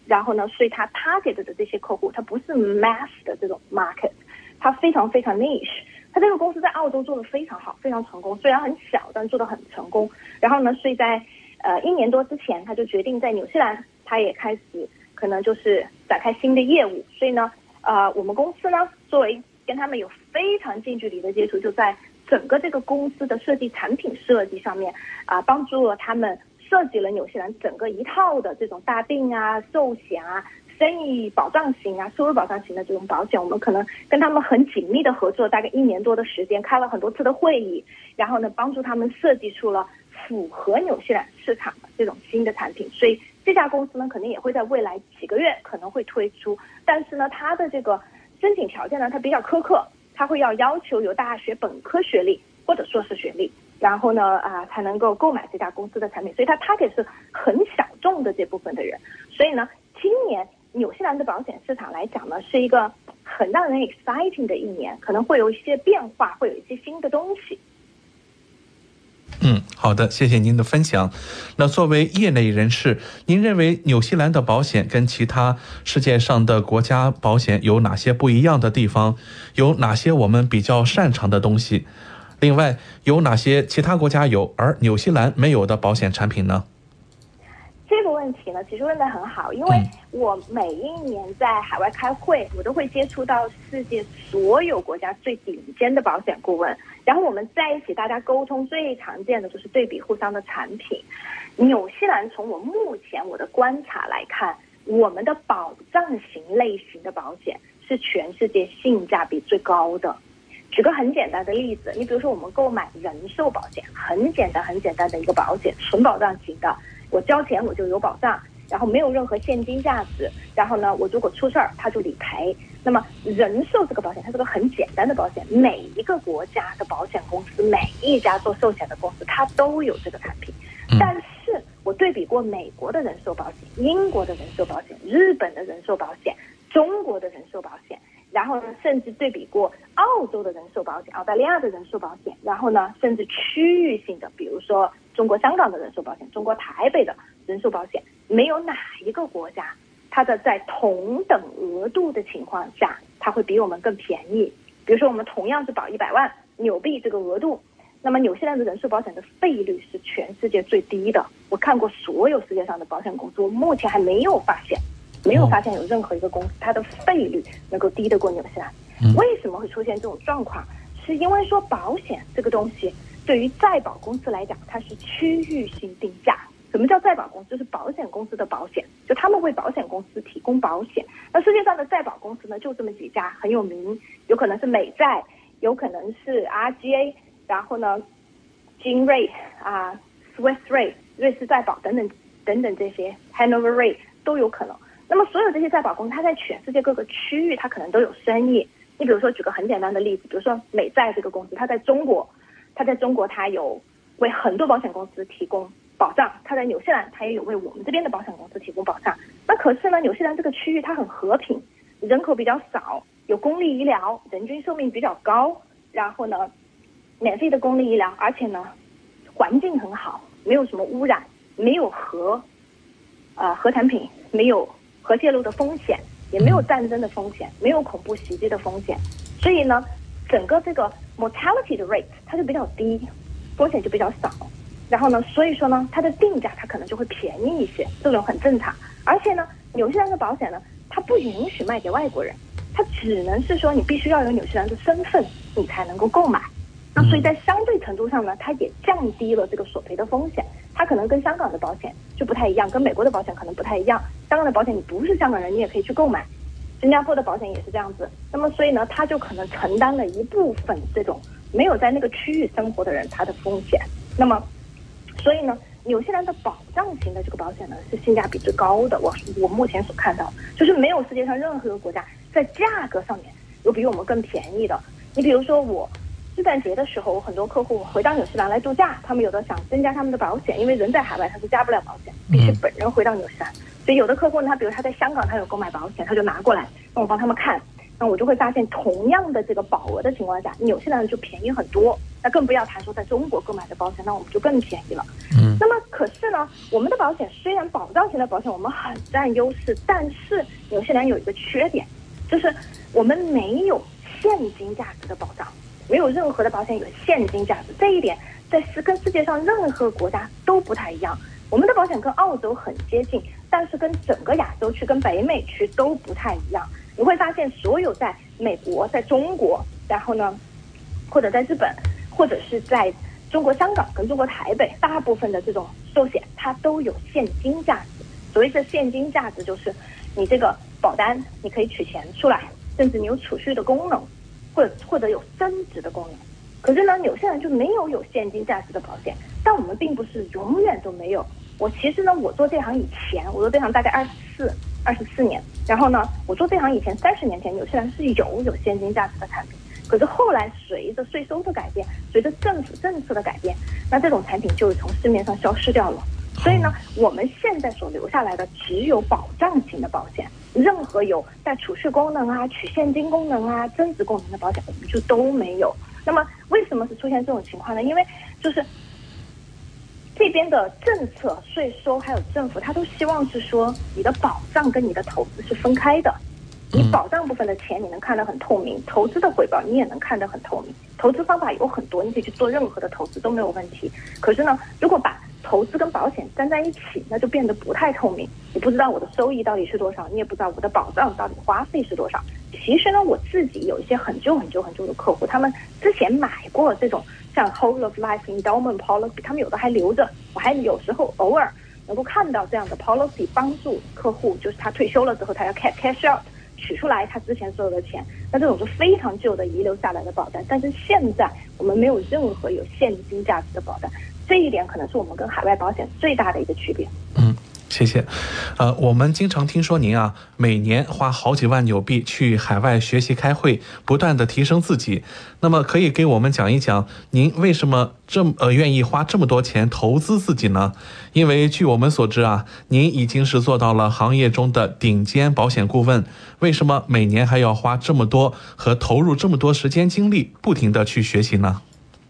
然后呢，所以它 target 的这些客户，它不是 mass 的这种 market， 它非常非常 niche。它这个公司在澳洲做得非常好，非常成功，虽然很小，但做得很成功。然后呢，所以在1年多之前，他就决定在纽西兰，他也开始可能就是展开新的业务。所以呢，我们公司呢，作为跟他们有非常近距离的接触，就在整个这个公司的设计产品设计上面帮助了他们设计了纽西兰整个一套的这种大病啊、寿险啊、生意保障型啊、收入保障型的这种保险。我们可能跟他们很紧密的合作，大概1年多的时间，开了很多次的会议，然后呢，帮助他们设计出了符合纽西兰市场的这种新的产品。所以这家公司呢，肯定也会在未来几个月可能会推出，但是呢，它的这个申请条件呢，它比较苛刻，它会要求有大学本科学历或者硕士学历，然后呢才能够购买这家公司的产品，所以它 target 是很小众的这部分的人。所以呢，今年纽西兰的保险市场来讲呢，是一个很让人 exciting 的一年，可能会有一些变化，会有一些新的东西。 好的，谢谢您的分享。那作为业内人士，您认为纽西兰的保险跟其他世界上的国家保险有哪些不一样的地方？有哪些我们比较擅长的东西？另外，有哪些其他国家有而纽西兰没有的保险产品呢？ 这个问题呢，其实问得很好，因为我每一年在海外开会，我都会接触到世界所有国家最顶尖的保险顾问，然后我们在一起大家沟通，最常见的就是对比互相的产品。纽西兰从我目前我的观察来看，我们的保障型类型的保险是全世界性价比最高的。举个很简单的例子，你比如说我们购买人寿保险，很简单的一个保险，纯保障型的，我交钱我就有保障，然后没有任何现金价值，然后呢，我如果出事儿它就理赔。那么人寿这个保险它是个很简单的保险，每一个国家的保险公司，每一家做寿险的公司它都有这个产品。但是我对比过美国的人寿保险、英国的人寿保险、日本的人寿保险、中国的人寿保险，然后呢，甚至对比过澳洲的人寿保险、澳大利亚的人寿保险，然后呢，甚至区域性的，比如说中国香港的人寿保险、中国台北的人寿保险，没有哪一个国家它的在同等额度的情况下，它会比我们更便宜。比如说我们同样是保100万纽币这个额度，那么纽西兰的人寿保险的费率是全世界最低的。我看过所有世界上的保险公司，我目前还没有发现有任何一个公司它的费率能够低得过纽西兰。为什么会出现这种状况？是因为说保险这个东西对于在保公司来讲，它是区域性定价。什么叫在保公司？就是保险公司的保险，就他们为保险公司提供保险。那世界上的在保公司呢，就这么几家很有名，有可能是美债，有可能是 RGA， 然后呢，金瑞Swiss Re 瑞士在保等等这些 Hanover Re 都有可能。那么所有这些在保公司，它在全世界各个区域，它可能都有生意。你比如说举个很简单的例子，比如说美债这个公司，它在中国它有为很多保险公司提供保障，它在纽西兰它也有为我们这边的保险公司提供保障。那可是呢，纽西兰这个区域它很和平，人口比较少，有公立医疗，人均寿命比较高，然后呢，免费的公立医疗，而且呢，环境很好，没有什么污染，没有核产品，没有核泄漏的风险，也没有战争的风险，没有恐怖袭击的风险。所以呢，整个这个 mortality 的 rate 它就比较低，风险就比较少。然后呢，所以说呢，它的定价它可能就会便宜一些，这种很正常。而且呢，纽西兰的保险呢，它不允许卖给外国人，它只能是说你必须要有纽西兰的身份，你才能够购买。那所以在相对程度上呢，它也降低了这个索赔的风险。它可能跟香港的保险就不太一样，跟美国的保险可能不太一样。香港的保险你不是香港人，你也可以去购买。新加坡的保险也是这样子。那么所以呢，它就可能承担了一部分这种没有在那个区域生活的人他的风险。那么所以呢，纽西兰的保障型的这个保险呢，是性价比最高的。我目前所看到，就是没有世界上任何一个国家在价格上面有比我们更便宜的。你比如说我圣诞节的时候，很多客户回到纽西兰来度假，他们有的想增加他们的保险，因为人在海外他是加不了保险，必须本人回到纽西兰。所以有的客户呢，他比如他在香港他有购买保险，他就拿过来让我帮他们看，那我就会发现同样的这个保额的情况下，纽西兰就便宜很多。那更不要谈说在中国购买的保险，那我们就更便宜了。 那么可是呢，我们的保险虽然保障型的保险我们很占优势，但是纽西兰有一个缺点，就是我们没有现金价值的保障，没有任何的保险有现金价值，这一点跟世界上任何国家都不太一样。我们的保险跟澳洲很接近，但是跟整个亚洲区跟北美区都不太一样。你会发现所有在美国在中国，然后呢或者在日本，或者是在中国香港跟中国台北，大部分的这种寿险它都有现金价值。所谓的现金价值就是你这个保单你可以取钱出来，甚至你有储蓄的功能，或者有增值的功能。可是呢，纽西兰就没有现金价值的保险，但我们并不是永远都没有。我其实呢，我做这行以前，我做这行大概24年，然后呢，我做这行以前30年前，纽西兰是有现金价值的产品。可是后来随着税收的改变，随着政府政策的改变，那这种产品就从市面上消失掉了。所以呢，我们现在所留下来的只有保障型的保险，任何有带储蓄功能啊、取现金功能啊、增值功能的保险我们就都没有。那么为什么是出现这种情况呢？因为就是这边的政策、税收还有政府，他都希望是说你的保障跟你的投资是分开的。你保障部分的钱你能看得很透明，投资的回报你也能看得很透明。投资方法有很多，你可以去做任何的投资都没有问题。可是呢，如果把投资跟保险粘在一起，那就变得不太透明。你不知道我的收益到底是多少，你也不知道我的保障到底花费是多少。其实呢，我自己有一些很旧的客户，他们之前买过这种像 Whole of Life Endowment Policy， 他们有的还留着，我还有时候偶尔能够看到这样的 policy， 帮助客户，就是他退休了之后他要 cash out， 取出来他之前所有的钱，那这种是非常旧的遗留下来的保单。但是现在我们没有任何有现金价值的保单，这一点可能是我们跟海外保险最大的一个区别。 谢谢。我们经常听说您啊，每年花好几万纽币去海外学习开会，不断的提升自己。那么可以给我们讲一讲，您为什么愿意花这么多钱投资自己呢？因为据我们所知啊，您已经是做到了行业中的顶尖保险顾问，为什么每年还要花这么多和投入这么多时间精力，不停的去学习呢？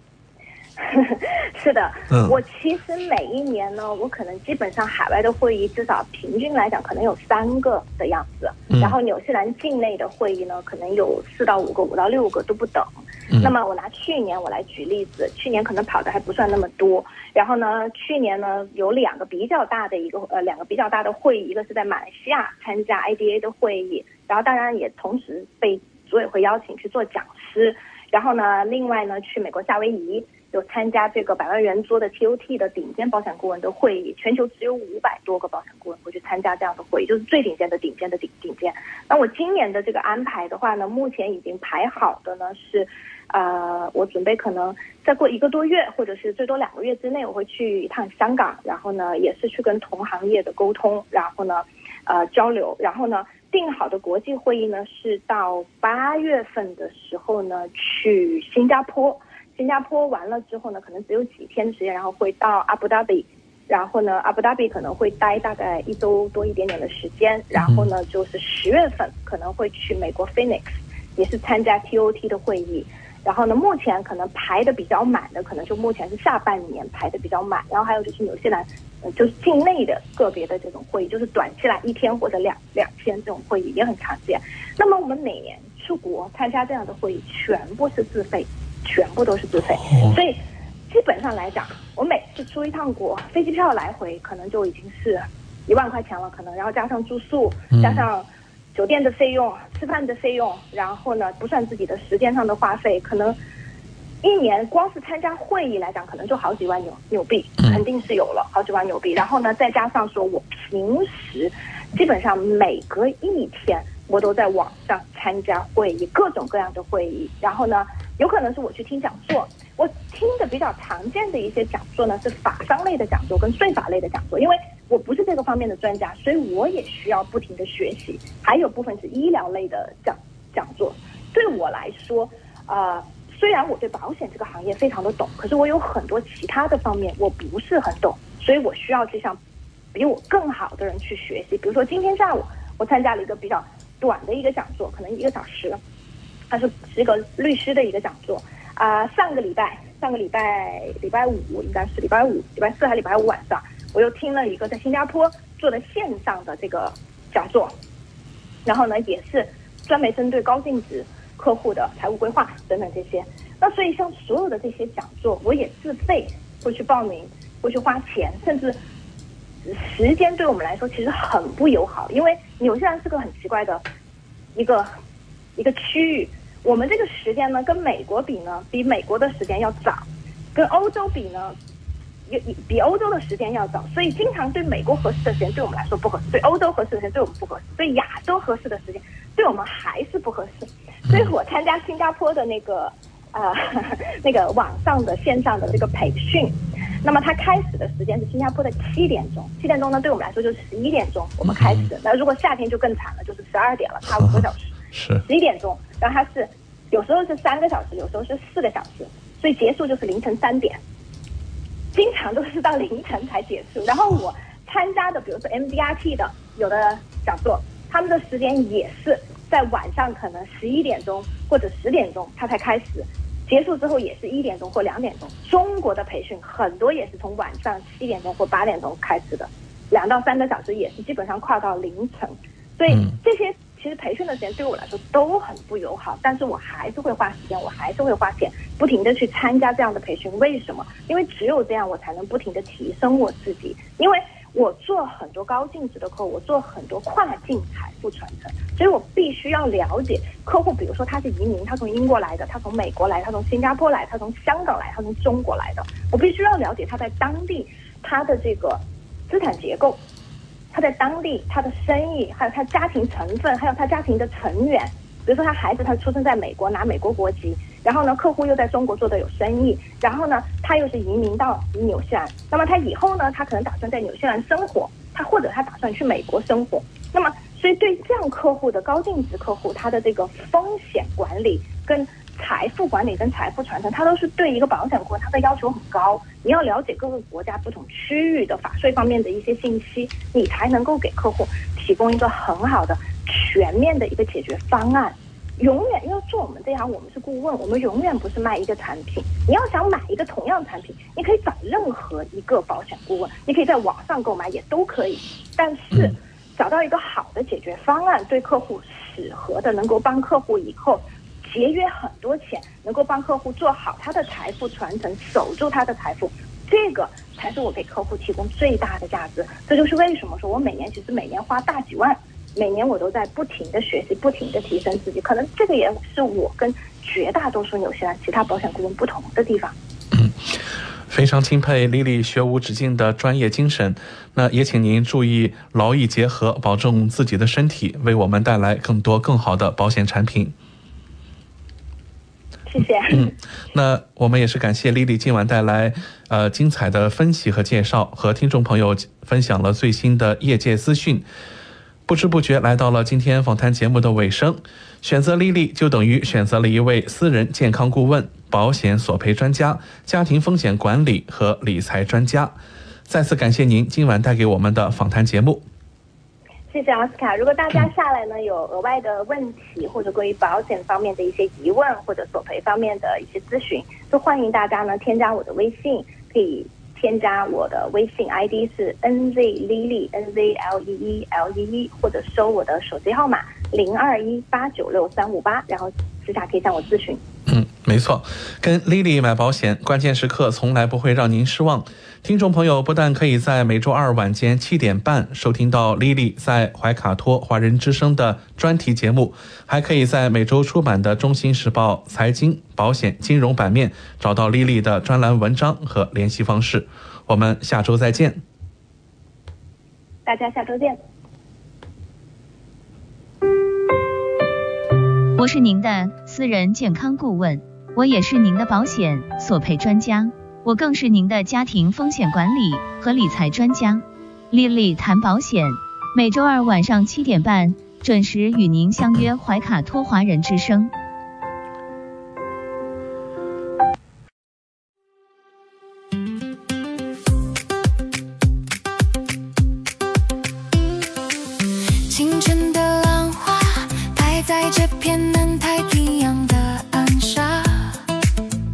是的，我其实每一年呢，我可能基本上海外的会议至少平均来讲可能有3个的样子，然后纽西兰境内的会议呢可能有4到5个、5到6个都不等。那么我拿去年我来举例子，去年可能跑的还不算那么多，然后呢，去年呢有两个比较大的会议，一个是在马来西亚参加 IDA 的会议，然后当然也同时被组委会邀请去做讲师，然后呢，另外呢去美国夏威夷有参加这个100万圆桌的 TOT 的顶尖保险顾问的会议，全球只有500多个保险顾问会去参加这样的会议，就是最顶尖的顶尖的顶尖。那我今年的这个安排的话呢，目前已经排好的呢是，我准备可能再过1个多月，或者是最多2个月之内，我会去一趟香港，然后呢也是去跟同行业的沟通，然后呢交流，然后呢定好的国际会议呢是到8月份的时候呢去新加坡完了之后呢，可能只有几天的时间，然后会到阿布达比，然后呢，阿布达比可能会待大概1周多一点点的时间，然后呢，就是10月份可能会去美国 Phoenix， 也是参加 TOT 的会议。然后呢，目前可能排的比较满的，可能就目前是下半年排的比较满。然后还有就是纽西兰，就是境内的个别的这种会议，就是短期来1天或者2天这种会议也很常见。那么我们每年出国参加这样的会议，全部是自费。全部都是自费，所以基本上来讲，我每次出一趟国，飞机票来回可能就已经是1万块钱了，可能，然后加上住宿，加上酒店的费用、吃饭的费用，然后呢不算自己的时间上的花费，可能一年光是参加会议来讲，可能就好几万纽币，肯定是有了好几万纽币。然后呢，再加上说我平时基本上每隔1天我都在网上参加会议，各种各样的会议，然后呢。有可能是我去听讲座，我听的比较常见的一些讲座呢是法商类的讲座跟税法类的讲座，因为我不是这个方面的专家，所以我也需要不停的学习。还有部分是医疗类的讲座。对我来说，虽然我对保险这个行业非常的懂，可是我有很多其他的方面我不是很懂，所以我需要去向比我更好的人去学习。比如说今天下午我参加了一个比较短的一个讲座，可能1个小时。它是一个律师的一个讲座， 上个礼拜礼拜五，应该是礼拜四还是礼拜五晚上，我又听了一个在新加坡做的线上的这个讲座，然后呢也是专门针对高净值客户的财务规划等等这些。那所以像所有的这些讲座，我也自费会去报名，会去花钱，甚至时间对我们来说其实很不友好，因为纽西兰是个很奇怪的一个区域。我们这个时间呢，跟美国比呢，比美国的时间要早，跟欧洲比呢，比欧洲的时间要早，所以经常对美国合适的时间对我们来说不合适，对欧洲合适的时间对我们不合适，对亚洲合适的时间对我们还是不合适。所以我参加新加坡的那个网上的线上的这个培训，那么它开始的时间是新加坡的7点钟，7点钟呢对我们来说就是11点钟我们开始，那如果夏天就更惨了，就是12点了，差5个小时。 是 11点钟，然后它是有时候是3个小时，有时候是4个小时，所以结束就是凌晨3点，经常都是到凌晨才结束。然后我参加的比如说 MDRT 的有的讲座，他们的时间也是在晚上可能11点钟或者10点钟它才开始，结束之后也是1点钟或2点钟。中国的培训很多也是从晚上7点钟或8点钟开始的，2到3个小时也是基本上跨到凌晨。所以这些其实培训的时间对我来说都很不友好，但是我还是会花时间，我还是会花钱，不停的去参加这样的培训。为什么？因为只有这样我才能不停的提升我自己。因为我做很多高净值的客户，我做很多跨境财富传承，所以我必须要了解客户，比如说他是移民，他从英国来的，他从美国来，他从新加坡来，他从香港来，他从中国来的，我必须要了解他在当地他的这个资产结构，他在当地他的生意，还有他家庭成分，还有他家庭的成员。比如说他孩子他出生在美国，拿美国国籍，然后呢客户又在中国做的有生意，然后呢他又是移民到纽西兰，那么他以后呢他可能打算在纽西兰生活，或者他打算去美国生活。那么所以对这样客户的高净值客户，他的这个风险管理跟财富管理跟财富传承，它都是对一个保险顾问他的要求很高。你要了解各个国家不同区域的法税方面的一些信息，你才能够给客户提供一个很好的全面的一个解决方案。永远要做我们这一行，我们是顾问，我们永远不是卖一个产品。你要想买一个同样产品，你可以找任何一个保险顾问，你可以在网上购买也都可以，但是找到一个好的解决方案，对客户适合的，能够帮客户以后节约很多钱，能够帮客户做好他的财富传承，守住他的财富，这个才是我给客户提供最大的价值。这就是为什么说我每年花大几万，每年我都在不停的学习，不停的提升自己。可能这个也是我跟绝大多数纽西兰其他保险顾问不同的地方。 非常钦佩 Lily 学无止境的专业精神，那也请您注意劳逸结合，保重自己的身体，为我们带来更多更好的保险产品。 谢谢。 那我们也是感谢 Lily 今晚带来精彩的分析和介绍，和听众朋友分享了最新的业界资讯。不知不觉来到了今天访谈节目的尾声，选择 Lily 就等于选择了一位私人健康顾问、保险索赔专家、家庭风险管理和理财专家。再次感谢您今晚带给我们的访谈节目。 谢谢奥斯卡。如果大家下来呢有额外的问题，或者关于保险方面的一些疑问，或者索赔方面的一些咨询，都欢迎大家呢添加我的微信，可以添加我的微信 ID 是 NZLEE NZLEELEE， 或者收我的手机号码0218963358，然后私下可以向我咨询。 没错，跟 Lily 买保险，关键时刻从来不会让您失望。听众朋友不但可以在每周二晚间7点半收听到 Lily 在怀卡托华人之声的专题节目，还可以在每周出版的中新时报财经、保险、金融版面找到 Lily 的专栏文章和联系方式。我们下周再见。 大家下周见。 我是您的私人健康顾问，我也是您的保险索赔专家，我更是您的家庭风险管理和理财专家。Lily 谈保险，每周二晚上7点半准时与您相约怀卡托华人之声。 清晨的浪花拍在这片南太平洋的岸上，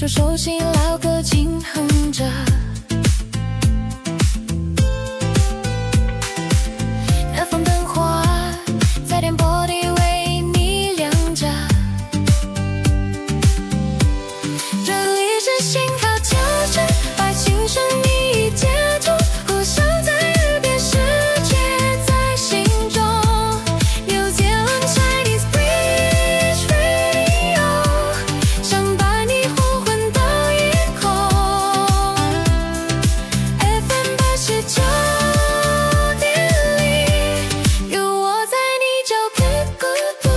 手手心老歌轻哼着，那放灯花在电波里为你亮着，这里是心跳纠缠，把青春你已截图，互相在耳边，世界在心中。New Zealand Chinese Bridge Radio， 想把你呼唤到夜空。FM 89.0，有我在，你就别孤独。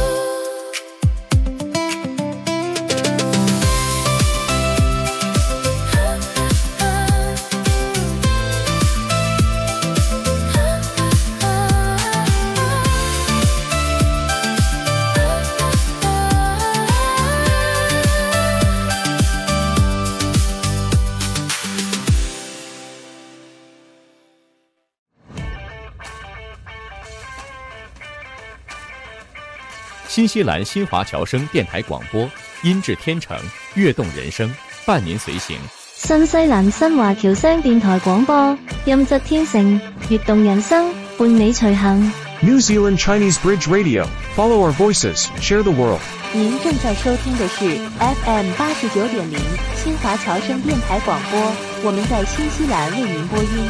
新西兰新华侨生电台廣播，音質天成，躍動人生，伴您隨行。 新西蘭新華僑聲電台廣播，音質天成，躍動人生，伴你隨行。 New Zealand Chinese Bridge Radio. Follow our voices, share the world. 您正在收听的是 FM 89.0新华侨生电台廣播，我們在新西蘭為您播音。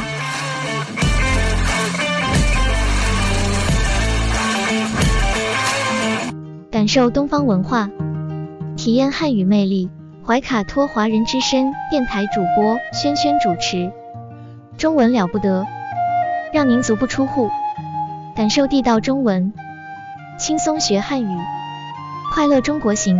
感受東方文化，體驗漢語魅力。懷卡托華人之聲電台主播軒軒主持，中文了不得，讓您足不出戶，感受地道中文，輕鬆學漢語，快樂中國行。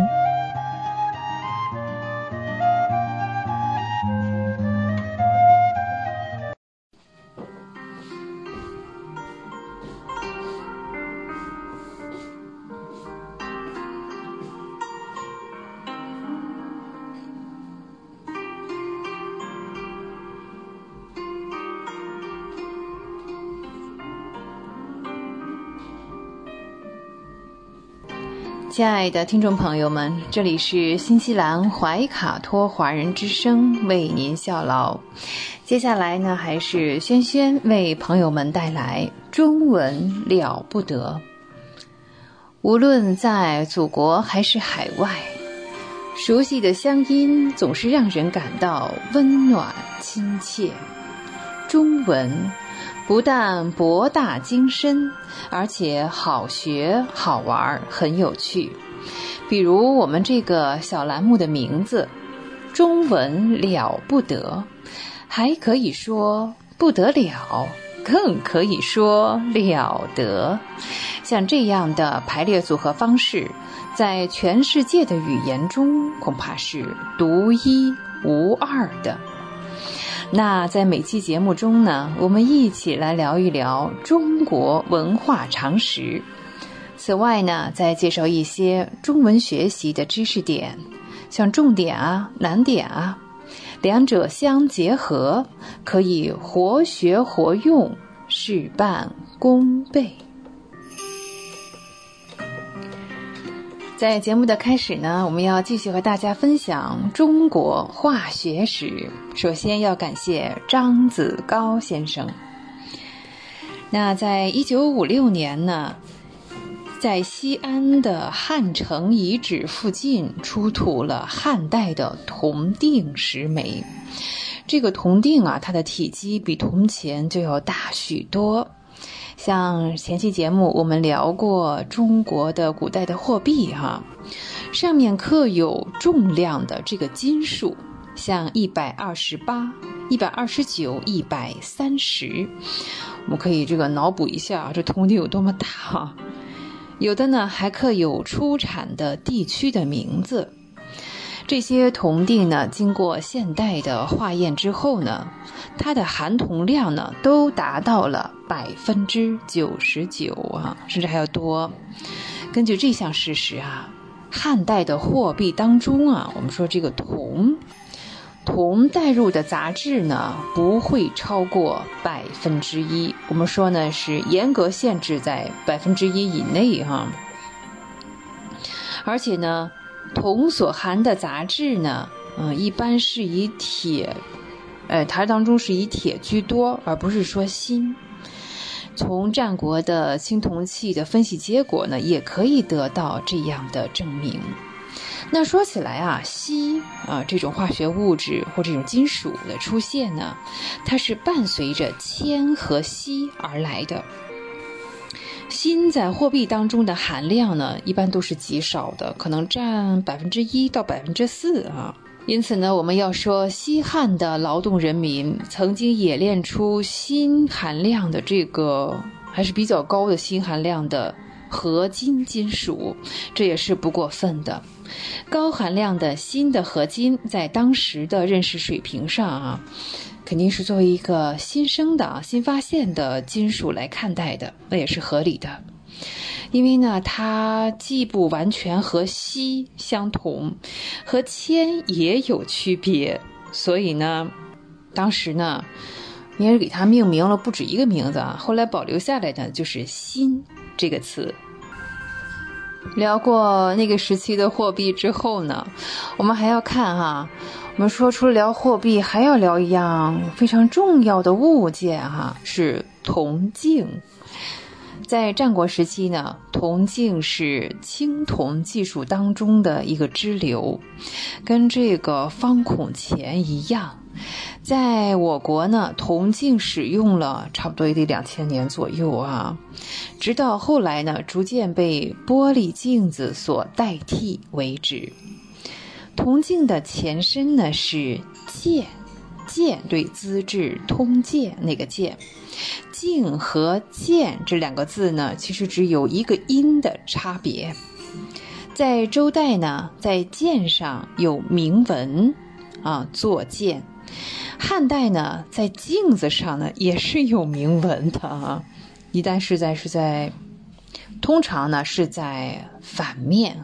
亲爱的听众朋友们，这里是新西兰怀卡托华人之声为您效劳。接下来呢，还是轩轩为朋友们带来中文了不得。无论在祖国还是海外，熟悉的乡音总是让人感到温暖亲切。中文不但博大精深，而且好学好玩，很有趣。比如我们这个小栏目的名字中文了不得，还可以说不得了，更可以说了得。像这样的排列组合方式，在全世界的语言中恐怕是独一无二的。那在每期节目中呢，我们一起来聊一聊中国文化常识。此外呢，再介绍一些中文学习的知识点，像重点啊、难点啊，两者相结合，可以活学活用，事半功倍。在节目的开始呢，我们要继续和大家分享中国化学史。首先要感谢张子高先生。那在1956年呢，在西安的汉城遗址附近出土了汉代的铜锭10枚。这个铜锭啊，它的体积比铜钱就要大许多。像前期节目我们聊过中国的古代的货币上面刻有重量的这个金数，像128、129、130，我们可以这个脑补一下这铜锭有多么大有的呢还刻有出产的地区的名字。这些铜锭呢，经过现代的化验之后呢，它的含铜量呢都达到了99%甚至还要多。根据这项事实汉代的货币当中我们说这个铜带入的杂质呢不会超过1%，我们说呢是严格限制在1%以内而且呢铜所含的杂质呢一般是以铁，它当中是以铁居多，而不是说锌。从战国的青铜器的分析结果呢，也可以得到这样的证明。那说起来啊，锡这种化学物质或这种金属的出现呢，它是伴随着铅和锡而来的。锌在货币当中的含量呢，一般都是极少的，可能占1%到4%啊。因此呢，我们要说西汉的劳动人民曾经冶炼出锌含量的这个还是比较高的锌含量的合金金属，这也是不过分的。高含量的锌的合金在当时的认识水平上肯定是作为一个新生的新发现的金属来看待的，那也是合理的。因为呢，它既不完全和锡相同，和铅也有区别，所以呢，当时呢，也是给它命名了不止一个名字后来保留下来的就是锌这个词。聊过那个时期的货币之后呢，我们还要看我们说除了聊货币，还要聊一样非常重要的物件是铜镜。在战国时期呢，铜镜是青铜技术当中的一个支流，跟这个方孔钱一样。在我国呢，铜镜使用了差不多也得2000年左右直到后来呢，逐渐被玻璃镜子所代替为止。铜镜的前身呢是鉴，对，资治通鉴那个鉴。镜和鉴这两个字呢，其实只有一个音的差别。在周代呢，在鉴上有铭文作鉴。汉代呢，在镜子上呢也是有铭文的一旦是在通常呢是在反面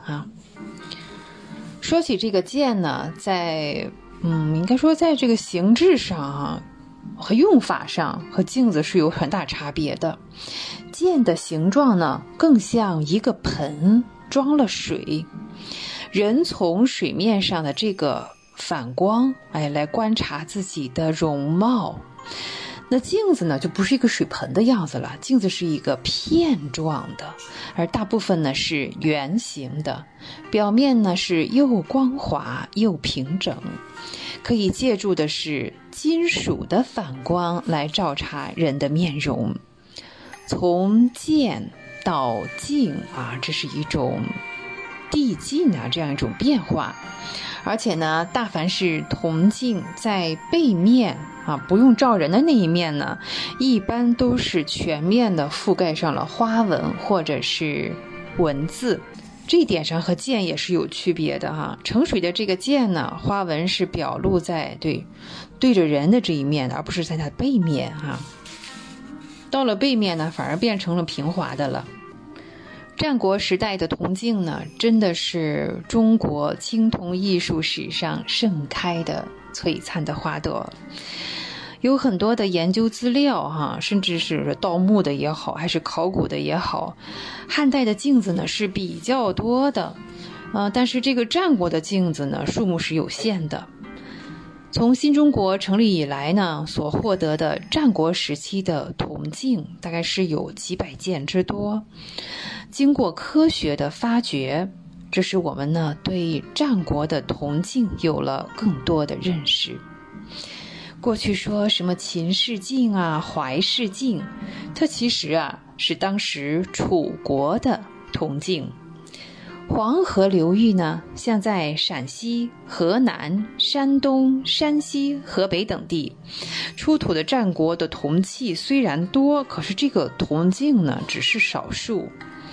说起这个鉴呢，在应该说在这个形制上和用法上和镜子是有很大差别的。剑的形状呢，更像一个盆装了水，人从水面上的这个反光来观察自己的容貌。那镜子呢，就不是一个水盆的样子了，镜子是一个片状的，而大部分呢是圆形的，表面呢是又光滑又平整，可以借助的是金属的反光来照察人的面容。从剑到镜这是一种递进这样一种变化。而且呢，大凡是铜镜在背面不用照人的那一面呢，一般都是全面的覆盖上了花纹或者是文字。这一点上和剑也是有区别的盛水的这个剑呢，花纹是表露在对着人的这一面的，而不是在它背面到了背面呢，反而变成了平滑的了。战国时代的铜镜呢，真的是中国青铜艺术史上盛开的璀璨的花朵。有很多的研究资料甚至是盗墓的也好，还是考古的也好，汉代的镜子呢是比较多的但是这个战国的镜子呢，数目是有限的。从新中国成立以来呢，所获得的战国时期的铜镜大概是有几百件之多。经过科学的发掘，这使我们呢对战国的铜镜有了更多的认识。过去说什么秦氏镜怀氏镜，它其实是当时楚国的铜镜。黄河流域呢，像在陕西、河南、山东、山西、河北等地出土的战国的铜器虽然多，可是这个铜镜呢只是少数。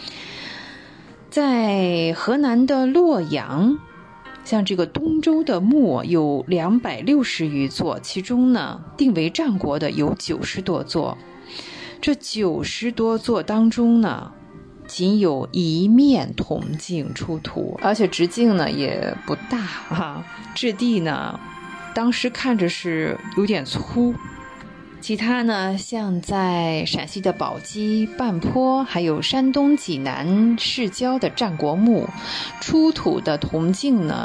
在河南的洛阳，像这个东周的墓有260余座，其中呢定为战国的有90多座。这90多座当中呢，仅有一面铜镜出土，而且直径呢也不大质地呢当时看着是有点粗。其他呢，像在陕西的宝鸡、半坡，还有山东济南市郊的战国墓出土的铜镜呢，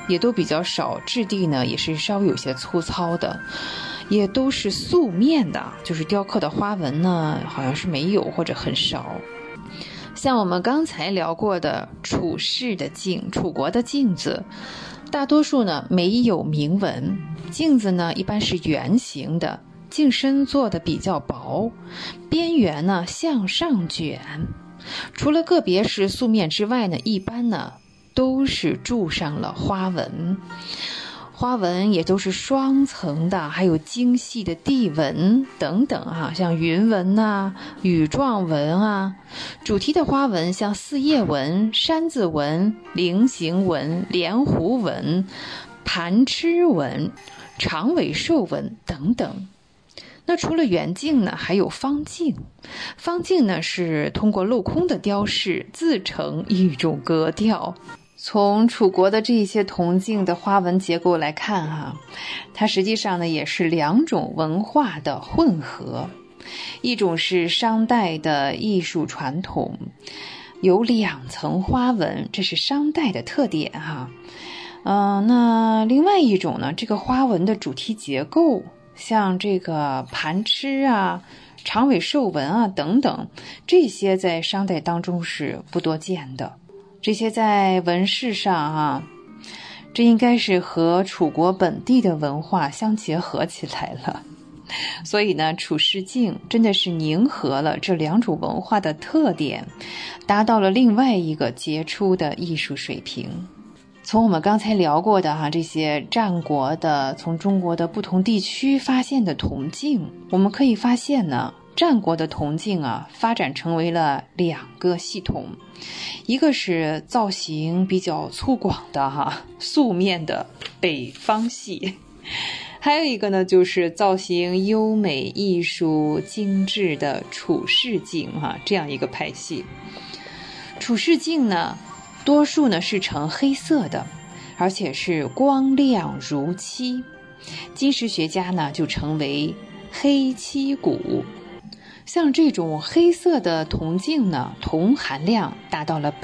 也都比较少，质地呢也是稍微有些粗糙的，也都是素面的，就是雕刻的花纹呢好像是没有或者很少。像我们刚才聊过的楚氏的镜，楚国的镜子大多数呢没有铭文，镜子呢一般是圆形的，镜身做的比较薄，边缘呢向上卷，除了个别是素面之外呢，一般呢都是注上了花纹，花纹也都是双层的，还有精细的地纹等等啊，像云纹啊、羽状纹啊。主题的花纹像四叶纹、山字纹、菱形纹、莲湖纹、盘螭纹、长尾兽纹等等。那除了圆镜呢，还有方镜。方镜呢是通过镂空的雕饰自成一种格调。从楚国的这些铜镜的花纹结构来看哈，它实际上呢也是两种文化的混合。一种是商代的艺术传统，有2层花纹，这是商代的特点哈。那另外一种呢，这个花纹的主题结构，像这个盘螭啊、长尾兽纹啊等等，这些在商代当中是不多见的。这些在纹饰上啊，这应该是和楚国本地的文化相结合起来了。所以呢，楚氏镜真的是凝合了这2种文化的特点，达到了另外一个杰出的艺术水平。从我们刚才聊过的这些战国的从中国的不同地区发现的铜镜，我们可以发现呢，战国的铜镜发展成为了2个系统，一个是造型比较粗犷的素面的北方系，还有一个呢就是造型优美艺术精致的楚氏镜这样一个派系。楚氏镜呢多数呢是呈黑色的，而且是光亮如漆，金石学家呢就称为黑漆骨。像这种黑色的铜镜呢，铜含量达到了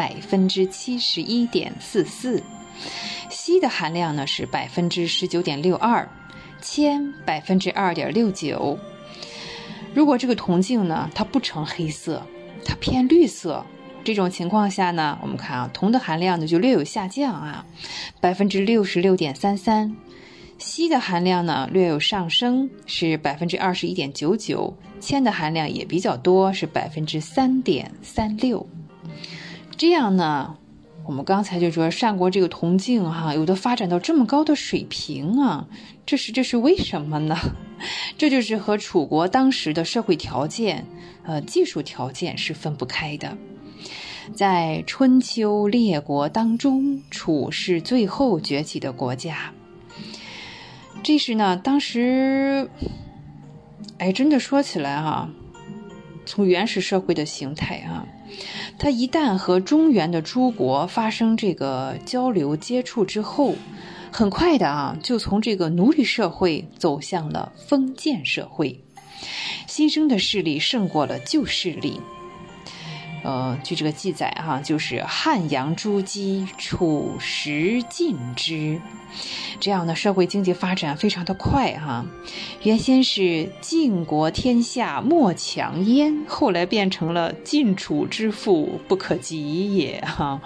71.44%， 锡的含量呢是 19.62%， 铅 2.69%。 如果这个铜镜呢它不呈黑色，它偏绿色，这种情况下呢，我们看铜的含量呢就略有下降66.33%， 锡的含量呢略有上升，是 21.99%， 铅的含量也比较多，是 3.36%。 这样呢，我们刚才就说上过这个铜镜有的发展到这么高的水平这是为什么呢？这就是和楚国当时的社会条件技术条件是分不开的。在春秋列国当中，楚是最后崛起的国家。这是呢，当时真的说起来从原始社会的形态它一旦和中原的诸国发生这个交流接触之后，很快的就从这个奴隶社会走向了封建社会，新生的势力胜过了旧势力。据这个记载就是汉阳诸姬，楚时尽之。这样的社会经济发展非常的快原先是晋国天下莫强焉，后来变成了晋楚之富不可及也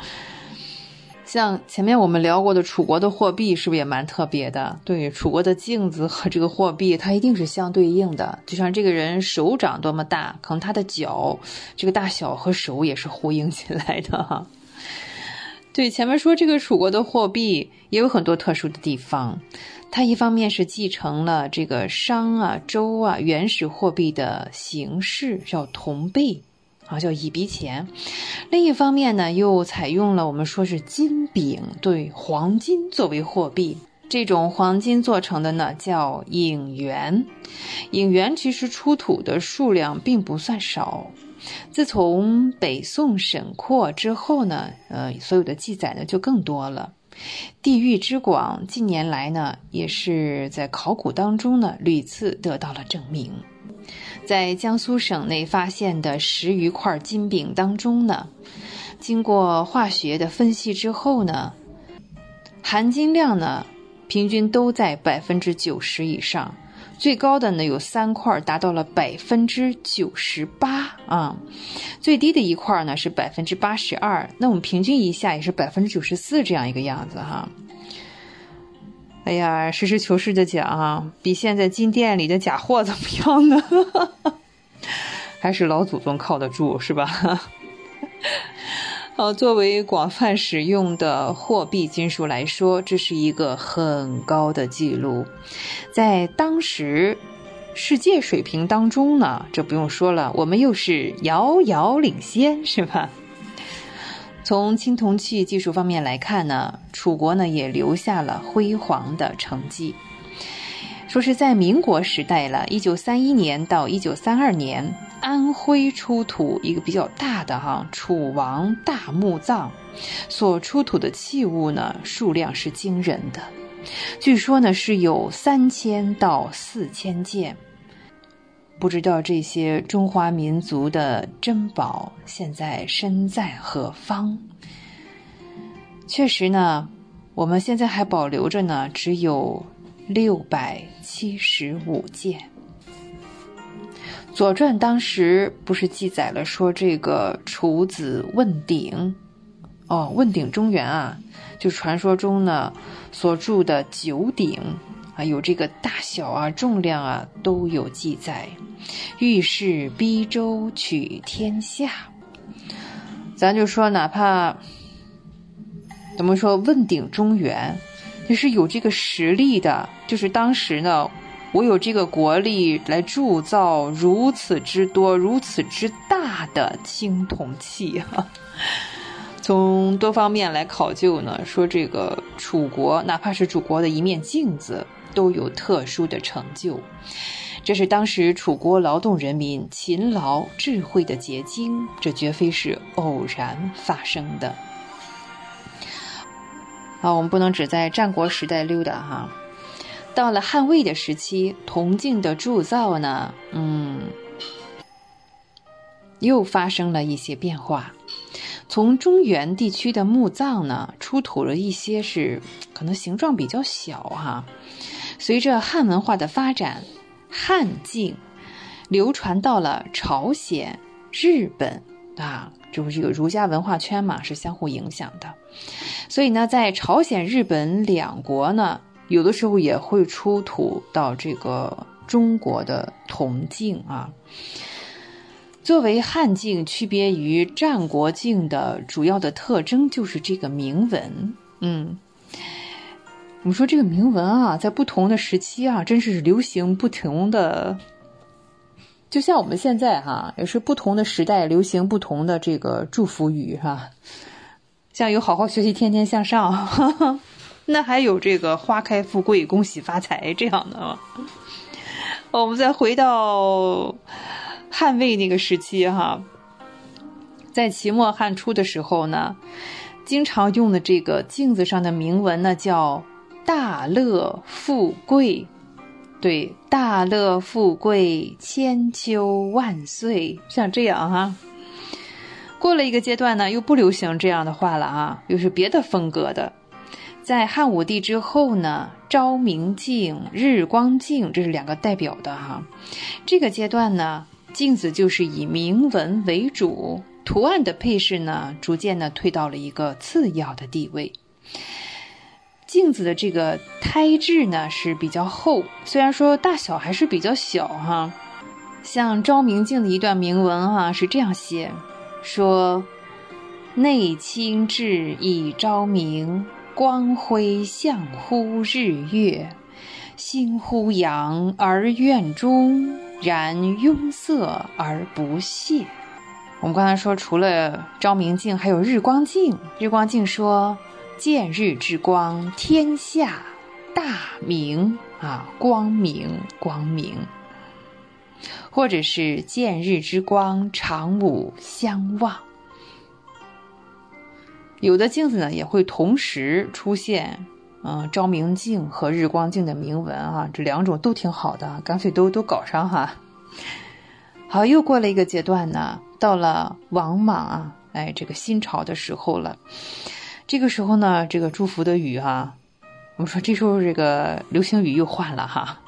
像前面我们聊过的楚国的货币是不是也蛮特别的？对，楚国的镜子和这个货币它一定是相对应的，就像这个人手掌多么大，可能他的脚这个大小和手也是呼应起来的对，前面说这个楚国的货币也有很多特殊的地方，它一方面是继承了这个商周原始货币的形式，叫铜贝叫乙比钱。另一方面呢，又采用了我们说是金饼，对，黄金作为货币。这种黄金做成的呢叫颍元。颍元其实出土的数量并不算少，自从北宋沈括之后呢所有的记载呢就更多了。地域之广，近年来呢也是在考古当中呢屡次得到了证明。在江苏省内发现的10余块金饼当中呢，经过化学的分析之后呢， 含金量呢平均都在90%以上，最高的呢有3块达到了98%啊，最低的一块呢是82%，那我们平均一下也是94%这样一个样子哈。哎呀，实事求是的讲啊，比现在金店里的假货怎么样呢？还是老祖宗靠得住是吧？作为广泛使用的货币金属来说，这是一个很高的记录，在当时世界水平当中呢，这不用说了，我们又是遥遥领先是吧？从青铜器技术方面来看呢，楚国呢也留下了辉煌的成绩。说是在民国时代了，1931年到1932年，安徽出土一个比较大的楚王大墓葬，所出土的器物呢数量是惊人的，据说呢是有3000到4000件。不知道这些中华民族的珍宝现在身在何方。确实呢，我们现在还保留着呢，只有675件。左传当时不是记载了说这个楚子问鼎，问鼎中原啊，就传说中呢所铸的9鼎啊，有这个大小啊、重量啊都有记载，欲是逼周取天下。咱就说哪怕怎么说问鼎中原，就是有这个实力的，就是当时呢我有这个国力来铸造如此之多如此之大的青铜器啊。从多方面来考究呢，说这个楚国哪怕是楚国的一面镜子都有特殊的成就，这是当时楚国劳动人民勤劳智慧的结晶，这绝非是偶然发生的。我们不能只在战国时代溜达哈。到了汉魏的时期，铜镜的铸造呢，又发生了一些变化。从中原地区的墓葬呢，出土了一些是可能形状比较小哈。随着汉文化的发展，汉镜流传到了朝鲜、日本啊，就是这个儒家文化圈嘛，是相互影响的。所以呢，在朝鲜、日本两国呢，有的时候也会出土到这个中国的铜镜啊。作为汉镜，区别于战国镜的主要的特征就是这个铭文。我们说这个铭文啊，在不同的时期啊，真是流行不同的，就像我们现在也是不同的时代流行不同的这个祝福语像有好好学习天天向上那还有这个花开富贵恭喜发财这样的。我们再回到汉魏那个时期在齐末汉初的时候呢，经常用的这个镜子上的铭文呢叫大乐富贵，对，大乐富贵千秋万岁，像这样过了一个阶段呢，又不流行这样的话了又是别的风格的。在汉武帝之后呢，昭明镜、日光镜，这是两个代表的这个阶段呢，镜子就是以铭文为主，图案的配饰呢，逐渐的退到了一个次要的地位。镜子的这个胎质呢是比较厚，虽然说大小还是比较小像昭明镜的一段铭文是这样写，说内清至以昭明，光辉象乎日月，星乎阳而院中，然庸色而不泄。我们刚才说除了昭明镜还有日光镜，日光镜说见日之光，天下大明光明光明，或者是见日之光，长午相望。有的镜子呢也会同时出现昭明镜和日光镜的铭文这两种都挺好的，干脆都搞上好，又过了一个阶段呢，到了王莽这个新朝的时候了。 这个时候呢，这个祝福的雨我们说这时候这个流星雨又换了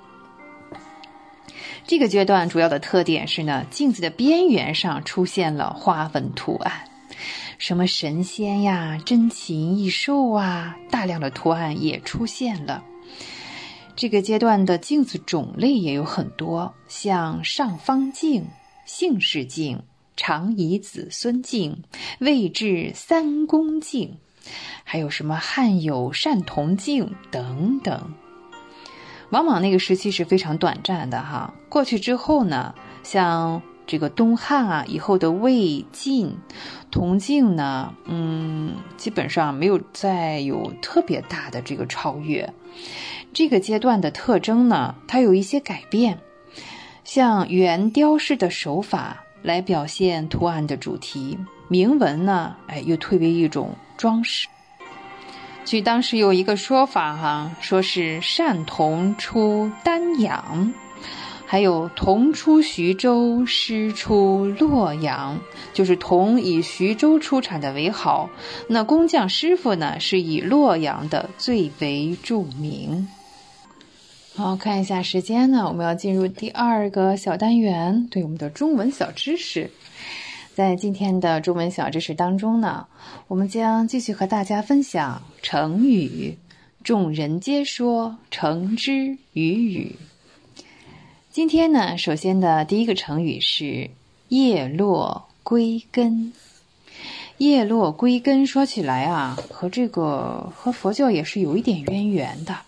这个阶段主要的特点是呢，镜子的边缘上出现了花纹图案，什么神仙呀、珍禽异兽大量的图案也出现了。这个阶段的镜子种类也有很多，像上方镜、姓氏镜、常以子孙镜、位置三公镜，还有什么汉有善同镜等等。往往那个时期是非常短暂的过去之后呢，像这个东汉以后的魏晋铜镜呢，基本上没有再有特别大的这个超越。这个阶段的特征呢，它有一些改变，像圆雕式的手法来表现图案的主题，铭文呢，又退为一种装饰。据当时有一个说法说是单铜出丹阳，还有铜出徐州，师出洛阳，就是铜以徐州出产的为好，那工匠师傅呢是以洛阳的最为著名。好，看一下时间呢，我们要进入第2个小单元，对我们的中文小知识。在今天的中文小知识当中呢，我们将继续和大家分享成语众人皆说成之于语。今天呢，首先的第一个成语是叶落归根。叶落归根说起来和佛教也是有一点渊源的。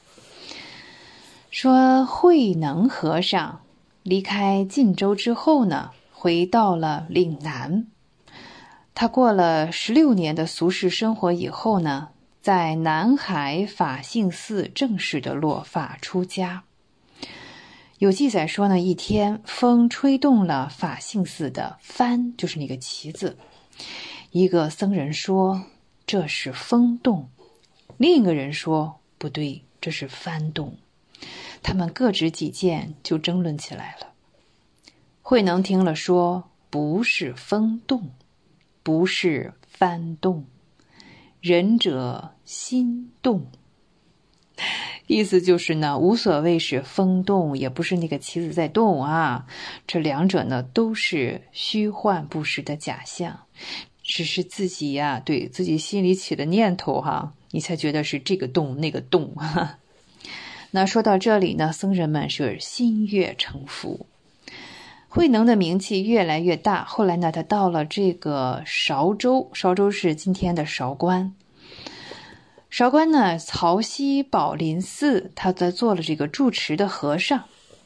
说慧能和尚离开晋州之后呢，回到了岭南。他过了16年的俗世生活以后呢，在南海法性寺正式的落发出家。有记载说呢，一天风吹动了法性寺的幡，就是那个旗子。一个僧人说这是风动，另一个人说不对，这是幡动。他们各执己见，就争论起来了。慧能听了说，不是风动，不是幡动，仁者心动。意思就是呢，无所谓是风动，也不是那个旗子在动这两者呢都是虚幻不实的假象，只是自己对自己心里起的念头你才觉得是这个动那个动那说到这里呢，僧人们是心悦诚服。慧能的名气越来越大，后来呢，他到了这个韶州，韶州是今天的韶关。韶关呢，曹溪宝林寺，他在做了这个住持的和尚。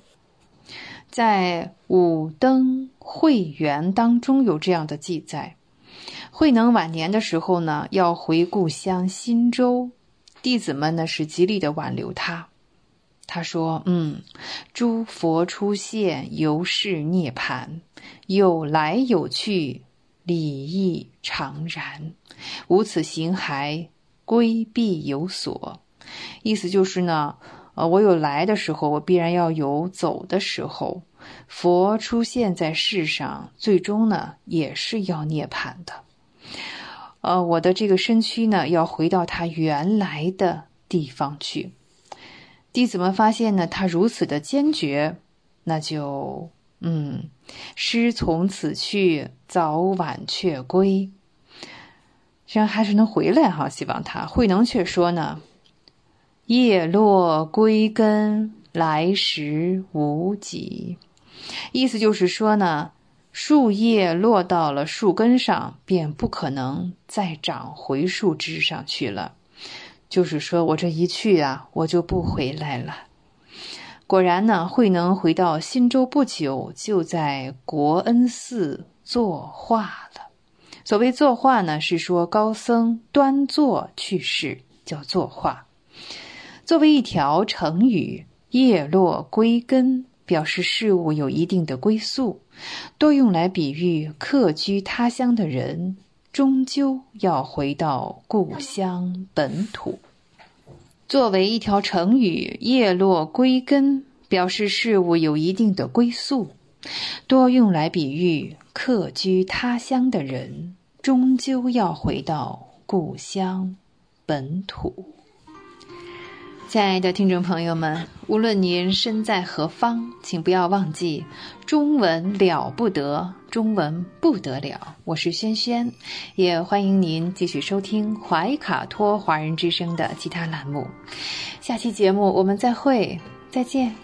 在五灯慧园当中有这样的记载，慧能晚年的时候呢，要回故乡新州，弟子们呢是极力的挽留他。他说诸佛出现，犹是涅槃，有来有去，理义常然，无此形骸，归必有所。意思就是呢，我有来的时候，我必然要有走的时候。佛出现在世上，最终呢也是要涅槃的。我的这个身躯呢，要回到他原来的地方去。弟子们发现呢，他如此的坚决，那就师从此去，早晚却归。虽然还是能回来希望他。慧能却说呢，叶落归根，来时无几。意思就是说呢，树叶落到了树根上，便不可能再长回树枝上去了。就是说我这一去我就不回来了。果然呢，慧能回到新州不久，就在国恩寺作画了。所谓作画呢，是说高僧端坐去世，叫作画。作为一条成语，叶落归根，表示事物有一定的归宿，多用来比喻客居他乡的人终究要回到故乡本土。作为一条成语，叶落归根，表示事物有一定的归宿，多用来比喻客居他乡的人终究要回到故乡本土。亲爱的听众朋友们，无论您身在何方，请不要忘记中文了不得，中文不得了。我是轩轩，也欢迎您继续收听怀卡托华人之声的其他栏目。下期节目我们再会，再见。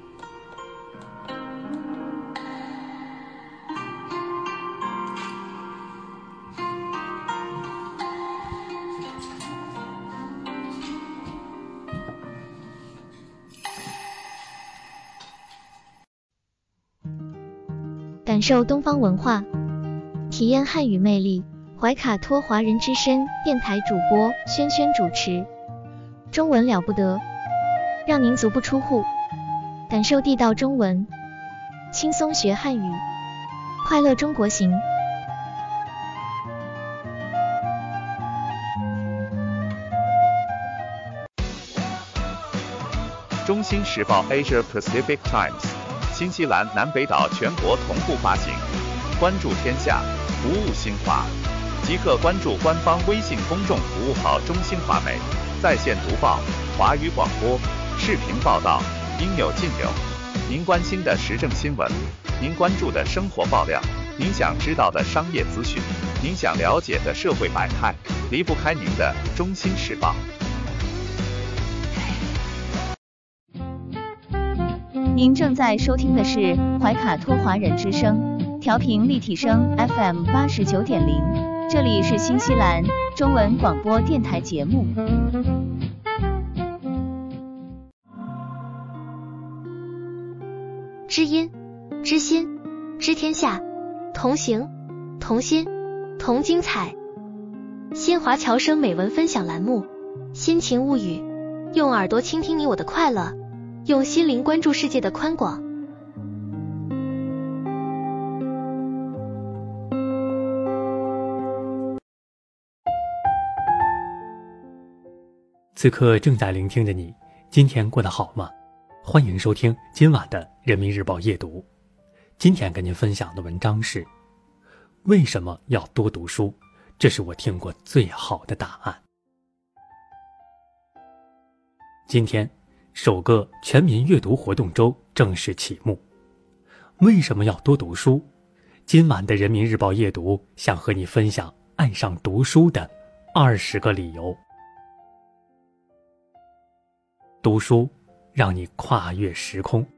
感受东方文化，体验汉语魅力。怀卡托华人之声电台主播轩轩主持，中文了不得，让您足不出户，感受地道中文，轻松学汉语，快乐中国行。 中新时报 Asia Pacific Times， 新西兰南北岛全国同步发行。关注天下，服务新华，即刻关注官方微信公众服务号中新华媒，在线读报、华语广播、视频报道，应有尽有。您关心的时政新闻，您关注的生活爆料，您想知道的商业资讯，您想了解的社会百态，离不开您的中新时报。 您正在收听的是怀卡托华人之声，调频立体声 FM 89.0，这里是新西兰中文广播电台节目。 知音、知心、知天下，同行、同心、同精彩。新华侨生美文分享栏目，心情物语，用耳朵倾听你我的快乐，用心灵关注世界的宽广。 此刻正在聆听着你，今天过得好吗？欢迎收听今晚的人民日报夜读。今天跟您分享的文章是：为什么要多读书？这是我听过最好的答案。今天首个全民阅读活动周正式启幕。为什么要多读书？今晚的人民日报夜读想和你分享爱上读书的20个理由。读书让你跨越时空。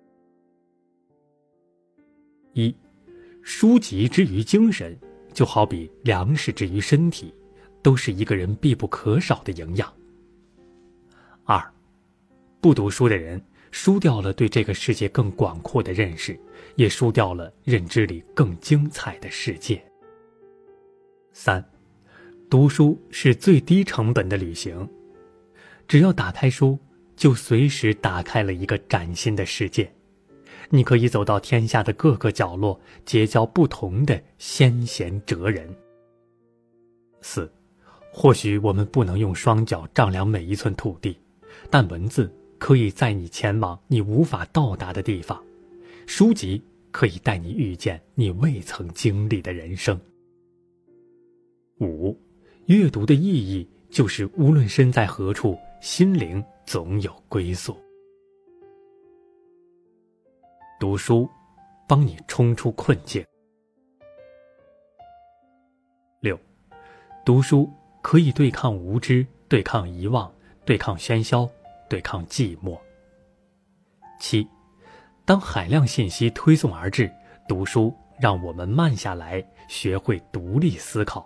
一，书籍之于精神，就好比粮食之于身体，都是一个人必不可少的营养。二，不读书的人输掉了对这个世界更广阔的认识，也输掉了认知里更精彩的世界。三，读书是最低成本的旅行，只要打开书，就随时打开了一个崭新的世界，你可以走到天下的各个角落，结交不同的先贤哲人。四，或许我们不能用双脚丈量每一寸土地，但文字可以载你前往你无法到达的地方，书籍可以带你遇见你未曾经历的人生。五，阅读的意义就是无论身在何处，心灵总有归宿。读书帮你冲出困境。六，读书可以对抗无知，对抗遗忘，对抗喧嚣，对抗寂寞。七，当海量信息推送而至，读书让我们慢下来，学会独立思考。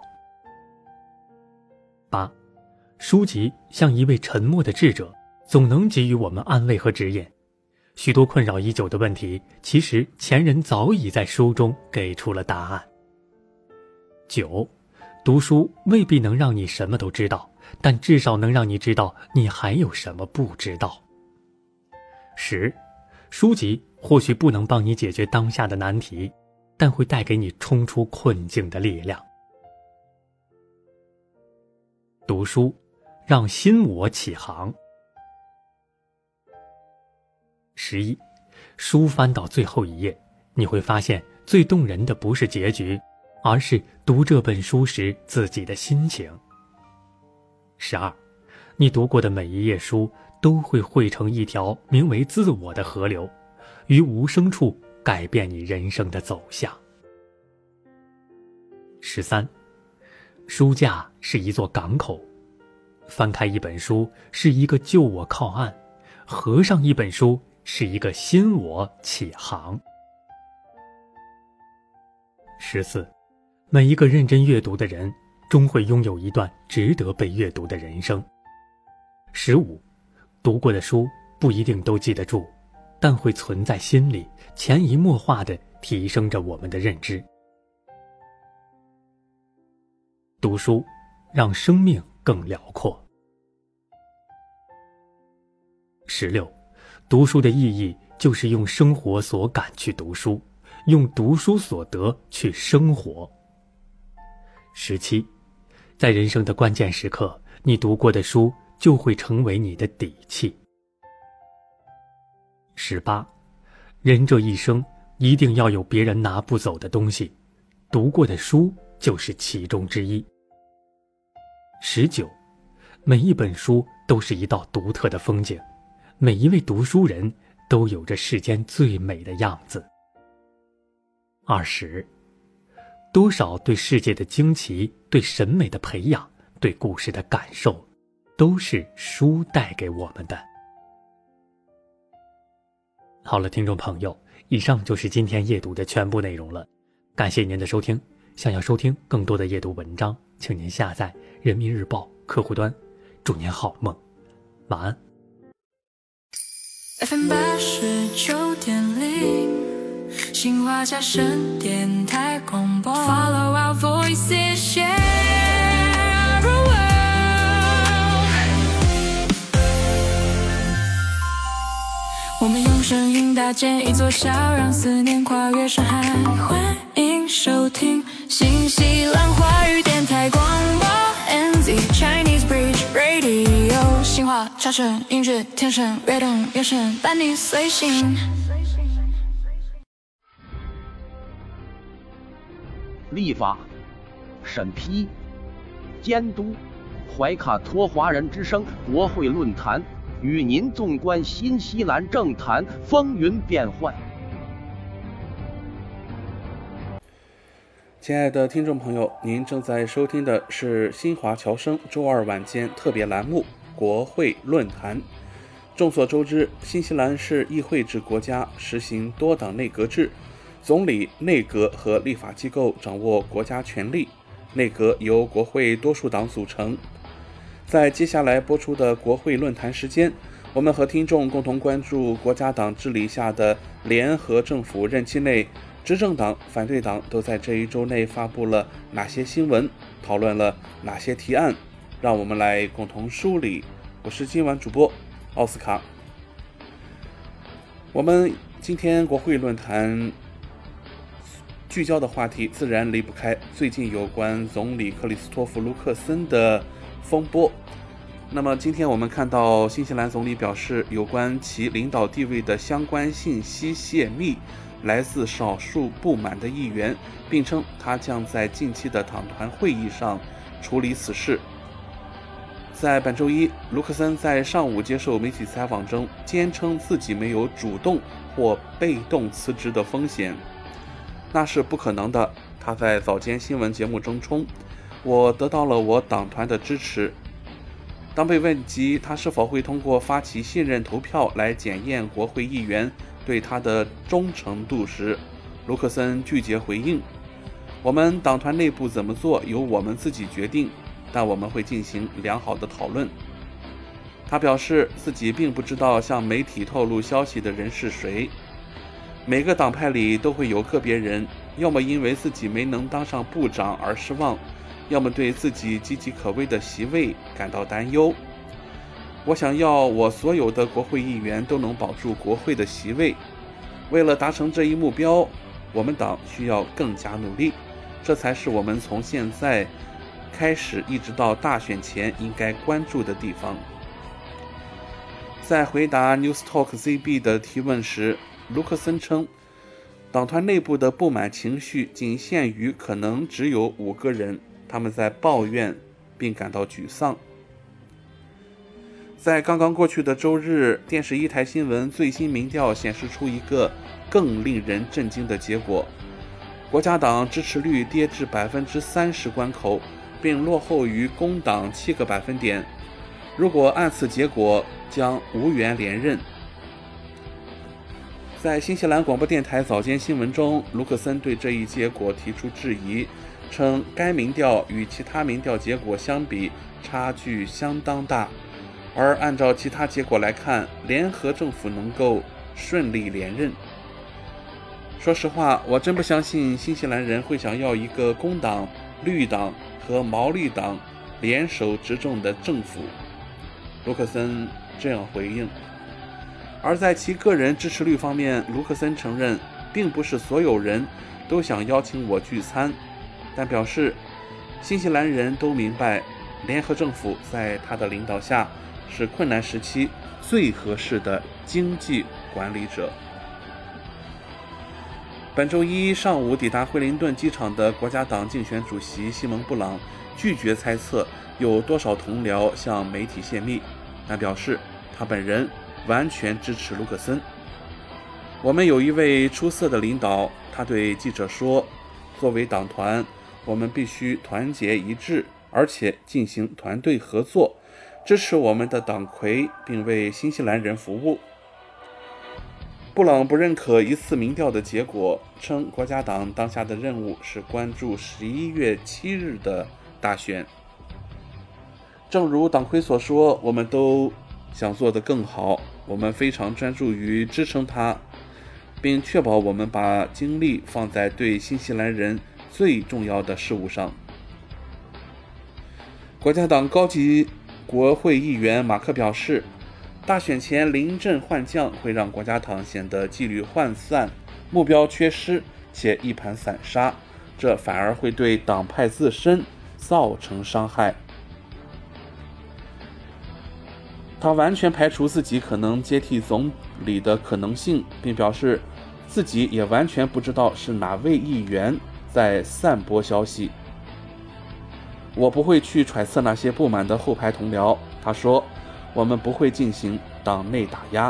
八，书籍像一位沉默的智者，总能给予我们安慰和指引。许多困扰已久的问题，其实前人早已在书中给出了答案。九，读书未必能让你什么都知道，但至少能让你知道你还有什么不知道。十，书籍或许不能帮你解决当下的难题，但会带给你冲出困境的力量。读书让新我起航。11，书翻到最后一页，你会发现最动人的不是结局，而是读这本书时自己的心情。 12. 你读过的每一页书都会汇成一条名为自我的河流，于无声处改变你人生的走向。13. 书架是一座港口，翻开一本书是一个旧我靠岸，合上一本书是一个新我起航。14. 每一个认真阅读的人终会拥有一段值得被阅读的人生。15. 读过的书不一定都记得住，但会存在心里，潜移默化地提升着我们的认知。读书让生命更辽阔。16. 读书的意义就是用生活所感去读书，用读书所得去生活。17. 在人生的关键时刻，你读过的书就会成为你的底气。18. 人这一生一定要有别人拿不走的东西，读过的书就是其中之一。19. 每一本书都是一道独特的风景，每一位读书人都有着世间最美的样子。20. 多少对世界的惊奇，对审美的培养，对故事的感受，都是书带给我们的。好了，听众朋友，以上就是今天夜读的全部内容了，感谢您的收听。想要收听更多的夜读文章，请您下载人民日报客户端。祝您好梦，晚安。 FM 89.0新华加深电台广播 Follow our voices share our world 我们用声音搭建一座桥，让思念跨越山海。欢迎收听新西兰华语电台广播 NZ Chinese Bridge Radio 新华潮声音乐天生跃动眼神伴你随行。 立法、审批、监督，怀卡托华人之声国会论坛与您纵观新西兰政坛风云变幻。 亲爱的听众朋友，您正在收听的是新华侨生周二晚间特别栏目国会论坛。众所周知，新西兰是议会制国家，实行多党内阁制，总理、内阁和立法机构掌握国家权力，内阁由国会多数党组成。在接下来播出的国会论坛时间，我们和听众共同关注国家党治理下的联合政府任期内，执政党、反对党都在这一周内发布了哪些新闻，讨论了哪些提案，让我们来共同梳理。我是今晚主播奥斯卡。我们今天国会论坛聚焦的话题自然离不开最近有关总理克里斯托弗·卢克森的风波。那么今天我们看到新西兰总理表示，有关其领导地位的相关信息泄密来自少数不满的议员，并称他将在近期的党团会议上处理此事。在本周一，卢克森在上午接受媒体采访中坚称自己没有主动或被动辞职的风险，那是不可能的。他在早间新闻节目中称，我得到了我党团的支持。当被问及他是否会通过发起信任投票来检验国会议员对他的忠诚度时，卢克森拒绝回应。我们党团内部怎么做由我们自己决定，但我们会进行良好的讨论。他表示自己并不知道向媒体透露消息的人是谁。每个党派里都会有个别人，要么因为自己没能当上部长而失望，要么对自己岌岌可危的席位感到担忧。我想要我所有的国会议员都能保住国会的席位。为了达成这一目标，我们党需要更加努力，这才是我们从现在开始一直到大选前应该关注的地方。在回答 Newstalk ZB 的提问时，卢克森称，党团内部的不满情绪仅限于可能只有5个人，他们在抱怨并感到沮丧。 在刚刚过去的周日，电视一台新闻最新民调显示出一个更令人震惊的结果，国家党支持率跌至 30% 关口，并落后于工党7个百分点。如果按此结果，将无缘连任。在新西兰广播电台早间新闻中，卢克森对这一结果提出质疑，称该民调与其他民调结果相比差距相当大，而按照其他结果来看，联合政府能够顺利连任。说实话，我真不相信新西兰人会想要一个工党、绿党和毛利党联手执政的政府，卢克森这样回应。而在其个人支持率方面，卢克森承认并不是所有人都想邀请我聚餐，但表示新西兰人都明白联合政府在他的领导下是困难时期最合适的经济管理者。本周一上午抵达惠灵顿机场的国家党竞选主席西蒙·布朗拒绝猜测有多少同僚向媒体泄密，但表示他本人完全支持卢克森。我们有一位出色的领导，他对记者说，作为党团，我们必须团结一致，而且进行团队合作，支持我们的党魁，并为新西兰人服务。布朗不认可一次民调的结果，称国家党当下的任务是关注11月7日的大选。正如党魁所说，我们都想做得更好，我们非常专注于支撑他，并确保我们把精力放在对新西兰人最重要的事务上。国家党高级国会议员马克表示，大选前临阵换将会让国家党显得纪律涣散、目标缺失且一盘散沙，这反而会对党派自身造成伤害。他完全排除自己可能接替总理的可能性，并表示自己也完全不知道是哪位议员在散播消息。我不会去揣测那些不满的后排同僚，他说，我们不会进行党内打压。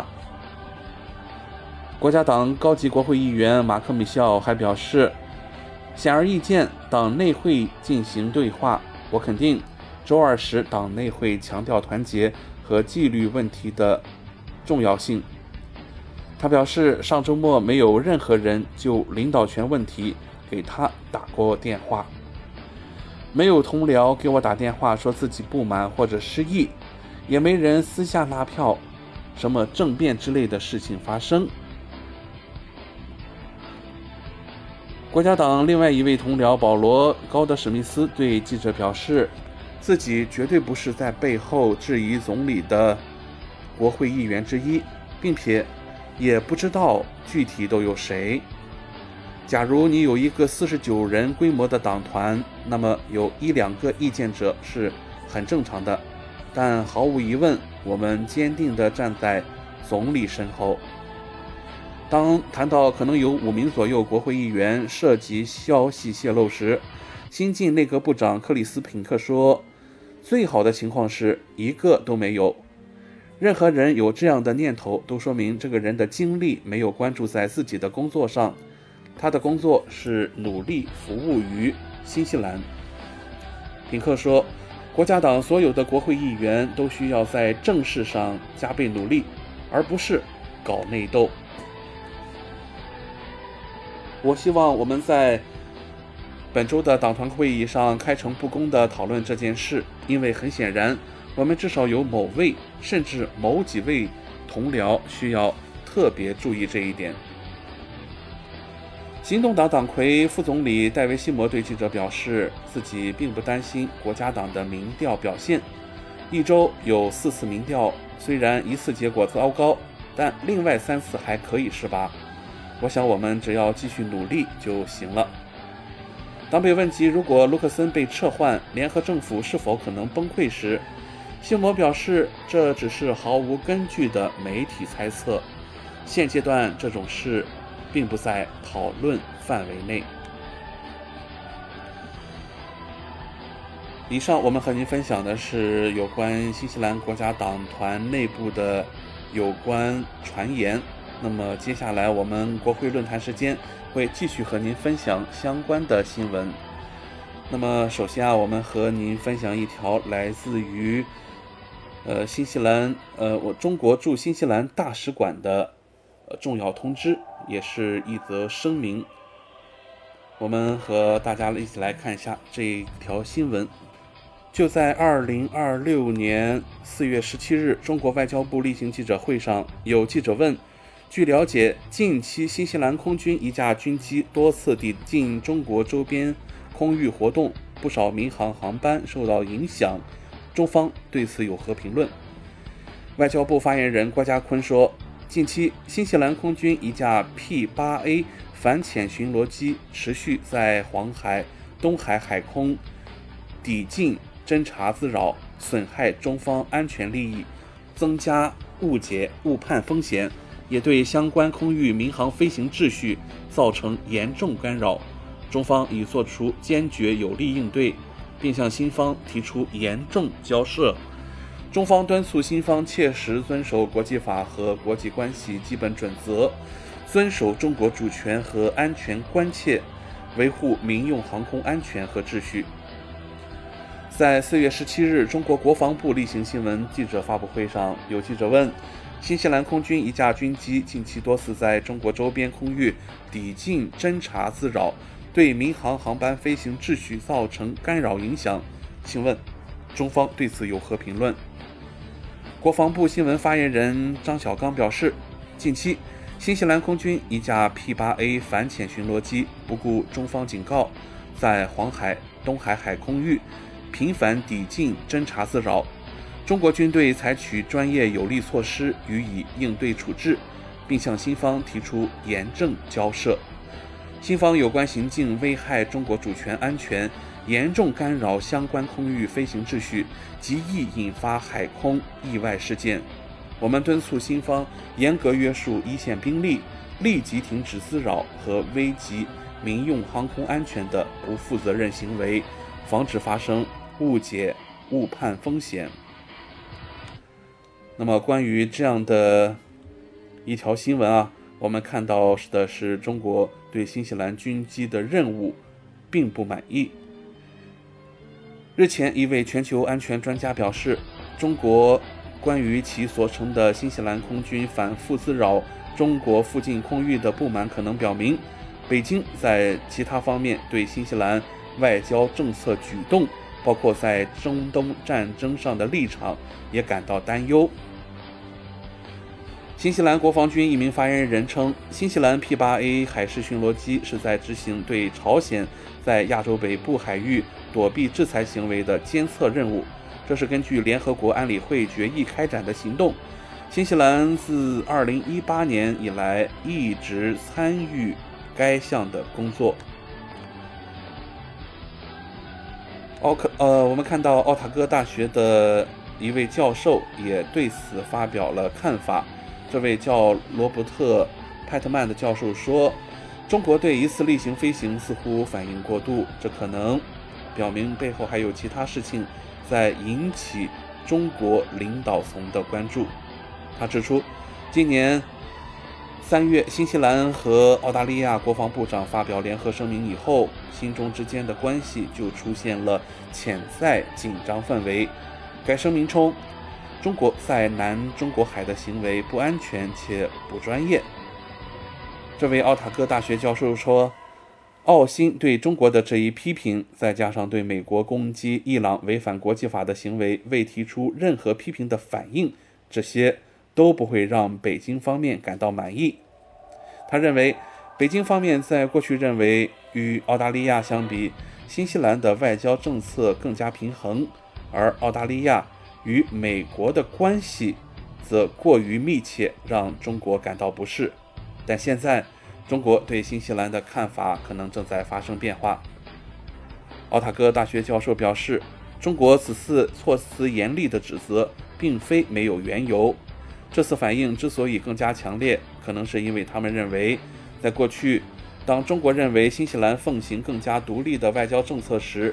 国家党高级国会议员马克·米歇尔还表示，显而易见，党内会进行对话。我肯定周二时党内会强调团结和纪律问题的重要性。他表示，上周末没有任何人就领导权问题给他打过电话，没有同僚给我打电话说自己不满或者失意，也没人私下拉票，什么政变之类的事情发生。国家党另外一位同僚保罗·高德史密斯对记者表示，自己绝对不是在背后质疑总理的国会议员之一，并且也不知道具体都有谁。假如你有一个49人规模的党团，那么有1-2个意见者是很正常的，但毫无疑问，我们坚定地站在总理身后。当谈到可能有5名左右国会议员涉及消息泄露时，新晋内阁部长克里斯品克说，最好的情况是一个都没有。任何人有这样的念头，都说明这个人的精力没有关注在自己的工作上，他的工作是努力服务于新西兰。品克说，国家党所有的国会议员都需要在政事上加倍努力，而不是搞内斗。我希望我们在本周的党团会议上开诚布公地讨论这件事，因为很显然，我们至少有某位甚至某几位同僚需要特别注意这一点。行动党党魁副总理戴维西摩对记者表示，自己并不担心国家党的民调表现。一周有4次民调，虽然1次结果糟糕，但另外3次还可以是吧？我想我们只要继续努力就行了。当被问及如果卢克森被撤换，联合政府是否可能崩溃时，西摩表示，这只是毫无根据的媒体猜测，现阶段这种事并不在讨论范围内。 以上我们和您分享的是有关新西兰国家党团内部的有关传言。那么接下来我们国会论坛时间会继续和您分享相关的新闻。那么首先我们和您分享一条来自于新西兰中国驻新西兰大使馆的重要通知，也是一则声明。我们和大家一起来看一下这条新闻。就在2026年4月17日，中国外交部例行记者会上，有记者问，据了解，近期新西兰空军一架军机多次抵近中国周边空域活动，不少民航航班受到影响，中方对此有何评论？外交部发言人郭家坤说，近期新西兰空军一架 P-8A 反潜巡逻机持续在黄海、东海海空抵近侦察滋扰，损害中方安全利益，增加误解误判风险，也对相关空域民航飞行秩序造成严重干扰。中方已作出坚决有力应对，并向新方提出严正交涉。中方敦促新方切实遵守国际法和国际关系基本准则，遵守中国主权和安全关切，维护民用航空安全和秩序。在4月17日，中国国防部例行新闻记者发布会上，有记者问，新西兰空军一架军机近期多次在中国周边空域抵近侦察滋扰，对民航航班飞行秩序造成干扰影响，请问中方对此有何评论？国防部新闻发言人张小刚表示，近期新西兰空军一架 P-8A 反潜巡逻机不顾中方警告，在黄海、东海海空域频繁抵近侦察滋扰，中国军队采取专业有力措施予以应对处置，并向新方提出严正交涉。新方有关行径危害中国主权安全，严重干扰相关空域飞行秩序，极易引发海空意外事件。我们敦促新方严格约束一线兵力，立即停止滋扰和危及民用航空安全的不负责任行为，防止发生误解误判风险。那么关于这样的一条新闻我们看到的是中国对新西兰军机的任务并不满意。日前，一位全球安全专家表示，中国关于其所称的新西兰空军反复滋扰中国附近空域的不满，可能表明北京在其他方面对新西兰外交政策举动，包括在中东战争上的立场，也感到担忧。新西兰国防军一名发言人称，新西兰 P-8A 海事巡逻机是在执行对朝鲜在亚洲北部海域躲避制裁行为的监测任务，这是根据联合国安理会决议开展的行动。新西兰自2018年以来一直参与该项的工作。我们看到奥塔哥大学的一位教授也对此发表了看法。这位叫罗伯特·派特曼的教授说，中国对一次例行飞行似乎反应过度，这可能表明背后还有其他事情在引起中国领导层的关注。他指出，今年3月，新西兰和澳大利亚国防部长发表联合声明以后，新中之间的关系就出现了潜在紧张氛围。该声明称，中国在南中国海的行为不安全且不专业。这位奥塔哥大学教授说，澳新对中国的这一批评，再加上对美国攻击伊朗违反国际法的行为未提出任何批评的反应，这些都不会让北京方面感到满意。他认为，北京方面在过去认为与澳大利亚相比，新西兰的外交政策更加平衡，而澳大利亚与美国的关系则过于密切，让中国感到不适。但现在，中国对新西兰的看法可能正在发生变化。奥塔哥大学教授表示，中国此次措辞严厉的指责并非没有缘由。这次反应之所以更加强烈，可能是因为他们认为，在过去，当中国认为新西兰奉行更加独立的外交政策时，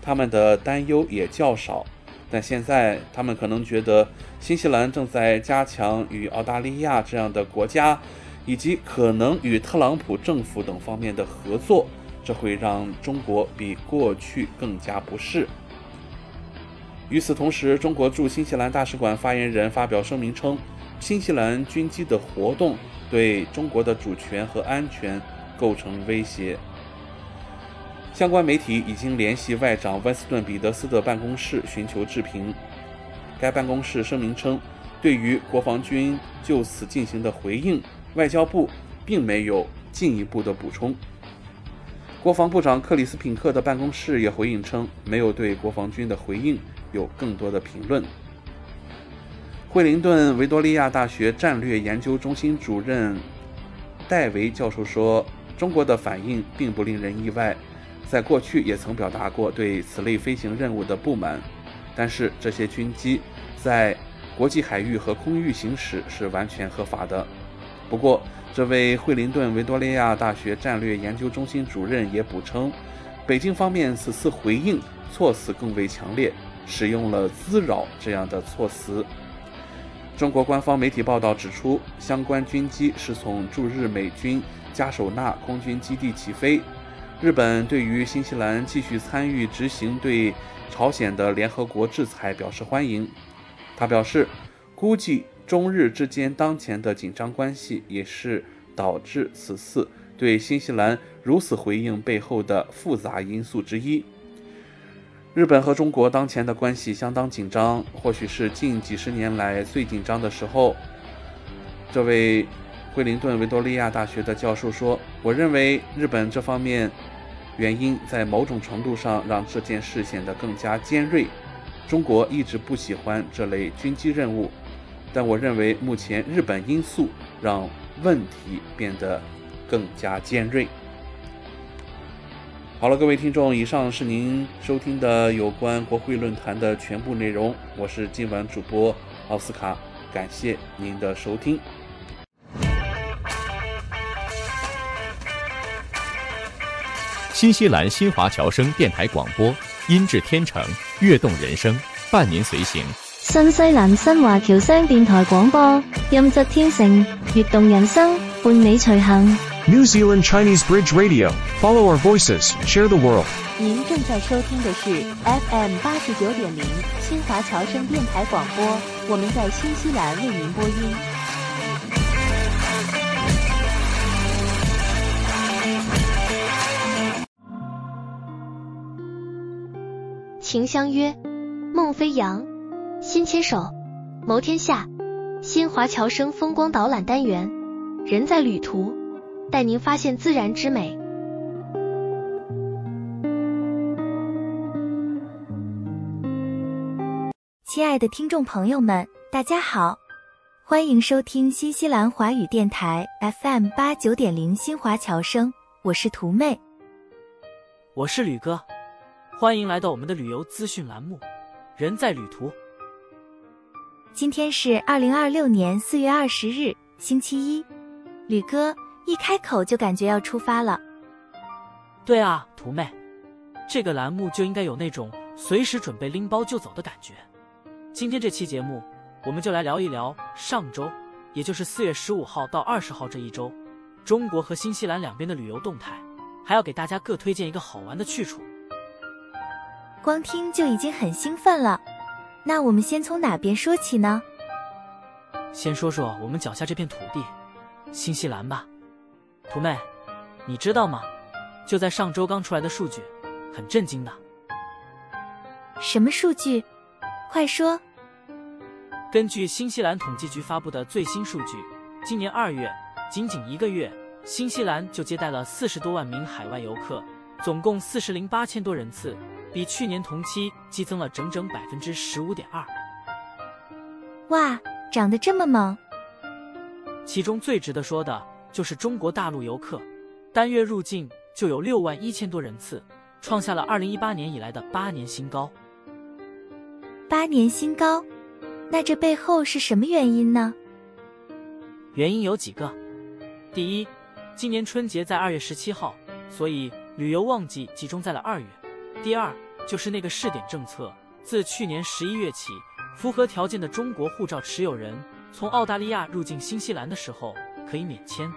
他们的担忧也较少。但现在他们可能觉得新西兰正在加强与澳大利亚这样的国家以及可能与特朗普政府等方面的合作，这会让中国比过去更加不适。与此同时，中国驻新西兰大使馆发言人发表声明称，新西兰军机的活动对中国的主权和安全构成威胁。相关媒体已经联系外长温斯顿·彼得斯的办公室寻求置评。该办公室声明称，对于国防军就此进行的回应，外交部并没有进一步的补充。国防部长克里斯品克的办公室也回应称，没有对国防军的回应有更多的评论。惠灵顿维多利亚大学战略研究中心主任戴维教授说，中国的反应并不令人意外，在过去也曾表达过对此类飞行任务的不满，但是这些军机在国际海域和空域行驶是完全合法的。不过，这位惠灵顿维多利亚大学战略研究中心主任也补称，北京方面此次回应措辞更为强烈，使用了滋扰这样的措辞。中国官方媒体报道指出，相关军机是从驻日美军加手纳空军基地起飞。日本对于新西兰继续参与执行对朝鲜的联合国制裁表示欢迎。他表示，估计中日之间当前的紧张关系也是导致此次对新西兰如此回应背后的复杂因素之一。日本和中国当前的关系相当紧张，或许是近几十年来最紧张的时候。这位惠灵顿维多利亚大学的教授说，我认为日本这方面原因在某种程度上让这件事显得更加尖锐。中国一直不喜欢这类军机任务，但我认为目前日本因素让问题变得更加尖锐。好了，各位听众，以上是您收听的有关国会论坛的全部内容，我是今晚主播奥斯卡，感谢您的收听。 新西兰新华侨生電台廣播，音質天成，躍動人生，伴您隨行。 新西蘭新華僑聲電台廣播，音質天成，躍動人生，伴你隨行。 New Zealand Chinese Bridge Radio. Follow our voices, share the world. 您正在收听的是 FM 89.0新华侨生电台广播，我们在新西兰为您播音。 情相约，梦飞扬，心牵手，谋天下。新华侨生风光导览单元，人在旅途，带您发现自然之美。 亲爱的听众朋友们，大家好，欢迎收听新西兰华语电台 FM 89.0新华侨生，我是图妹。 我是吕哥，欢迎来到我们的旅游资讯栏目，人在旅途。 今天是2026年4月20日，星期一。吕哥一开口就感觉要出发了。 对啊，图妹，这个栏目就应该有那种随时准备拎包就走的感觉。今天这期节目，我们就来聊一聊上周，也就是4月15号到20号这一周，中国和新西兰两边的旅游动态，还要给大家各推荐一个好玩的去处。 光听就已经很兴奋了，那我们先从哪边说起呢？ 先说说我们脚下这片土地，新西兰吧。图妹，你知道吗？就在上周刚出来的数据，很震惊的。 什么数据？快说。 根据新西兰统计局发布的最新数据，今年2月，仅仅1个月，新西兰就接待了40多万名海外游客，总共40.8多人次，比去年同期激增了整整15.2%。 哇，涨得这么猛！ 其中最值得说的就是中国大陆游客，单月入境就有6万1千多人次，创下了2018年以来的8年新高。 8年新高？那这背后是什么原因呢？ 原因有几个。第一，今年春节在2月17号，所以旅游旺季集中在了2月。第二， 就是那个试点政策，自去年11月起，符合条件的中国护照持有人从澳大利亚入境新西兰的时候可以免签。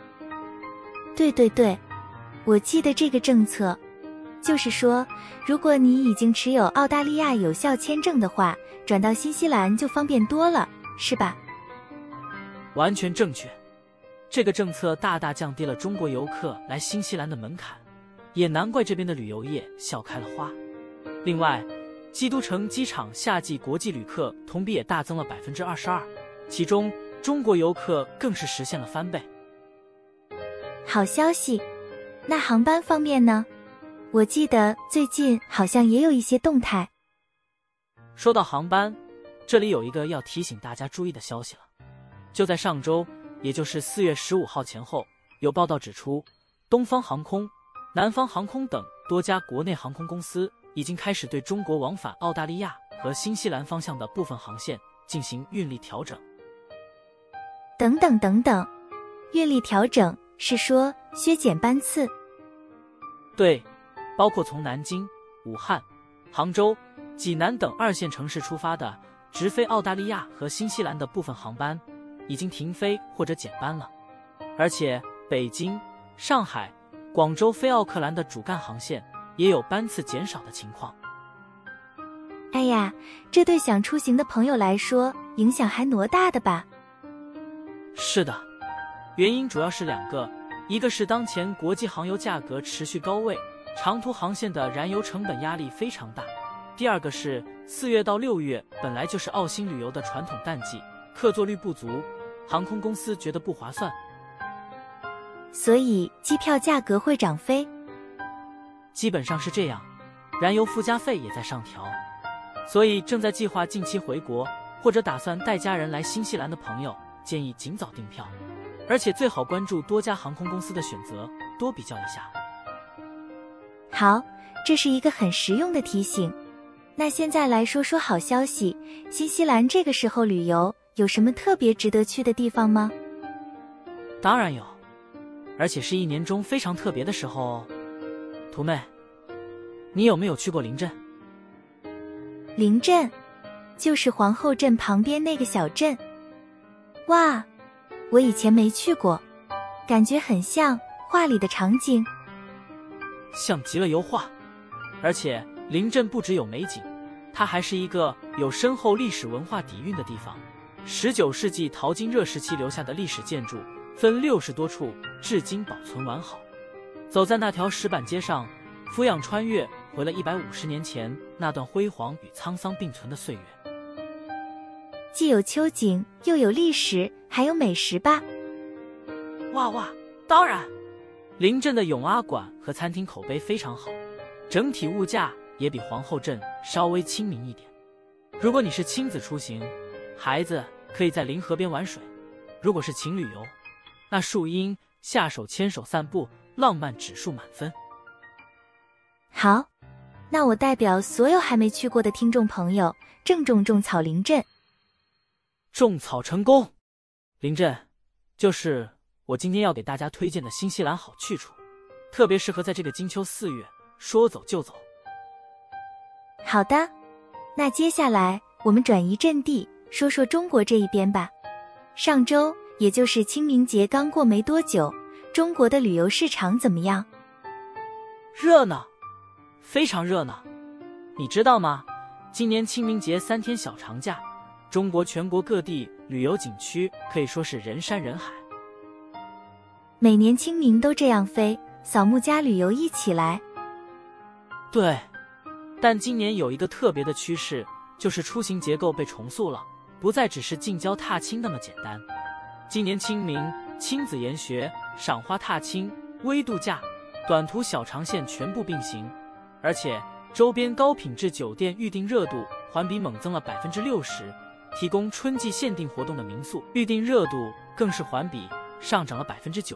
对，我记得这个政策，就是说，如果你已经持有澳大利亚有效签证的话，转到新西兰就方便多了，是吧？ 完全正确。这个政策大大降低了中国游客来新西兰的门槛，也难怪这边的旅游业笑开了花。另外，基督城机场夏季国际旅客同比也大增了22%，其中中国游客更是实现了翻倍。 好消息。那航班方面呢？我记得最近好像也有一些动态。 说到航班，这里有一个要提醒大家注意的消息了。就在上周，也就是4月15号前后，有报道指出，东方航空、南方航空等多家国内航空公司已经开始对中国往返澳大利亚和新西兰方向的部分航线进行运力调整。 等，运力调整是说削减班次？ 对，包括从南京、武汉、杭州、济南等2线城市出发的直飞澳大利亚和新西兰的部分航班已经停飞或者减班了，而且北京、上海、广州飞奥克兰的主干航线也有班次减少的情况。 哎呀，这对想出行的朋友来说影响还颇大的吧？ 是的，原因主要是2个，一个是当前国际航油价格持续高位，长途航线的燃油成本压力非常大，第二个是4月到6月本来就是澳新旅游的传统淡季，客座率不足，航空公司觉得不划算， 所以机票价格会涨飞。 基本上是这样，燃油附加费也在上调，所以正在计划近期回国或者打算带家人来新西兰的朋友，建议尽早订票，而且最好关注多家航空公司的选择，多比较一下。 好，这是一个很实用的提醒。那现在来说说好消息，新西兰这个时候旅游有什么特别值得去的地方吗？ 当然有，而且是1年中非常特别的时候哦。图妹，你有没有去过临镇？ 临镇，就是皇后镇旁边那个小镇。哇，我以前没去过，感觉很像画里的场景。 像极了油画，而且临镇不只有美景，它还是一个有深厚历史文化底蕴的地方。19世纪淘金热时期留下的历史建筑分60多处，至今保存完好。走在那条石板街上，俯仰穿越回了150年前那段辉煌与沧桑并存的岁月。 既有秋景，又有历史，还有美食吧？ 哇，当然！临镇的永阿馆和餐厅口碑非常好，整体物价也比皇后镇稍微亲民一点。如果你是亲子出行，孩子可以在临河边玩水；如果是情侣游，那树荫下手牵手散步，浪漫指数满分。 好，那我代表所有还没去过的听众朋友，郑重种草临镇。 种草成功！临镇就是我今天要给大家推荐的新西兰好去处，特别适合在这个金秋4月说走就走。 好的，那接下来我们转移阵地，说说中国这一边吧。上周，也就是清明节刚过没多久，中国的旅游市场怎么样？ 热闹，非常热闹。你知道吗？今年清明节3天小长假，中国全国各地旅游景区可以说是人山人海。 每年清明都这样飞，扫墓加旅游一起来。 对，但今年有一个特别的趋势，就是出行结构被重塑了，不再只是近郊踏青那么简单。今年清明，亲子研学、赏花踏青、微度假、短途小长线全部并行，而且周边高品质酒店预订热度环比猛增了60%，提供春季限定活动的民宿预订热度更是环比上涨了90%。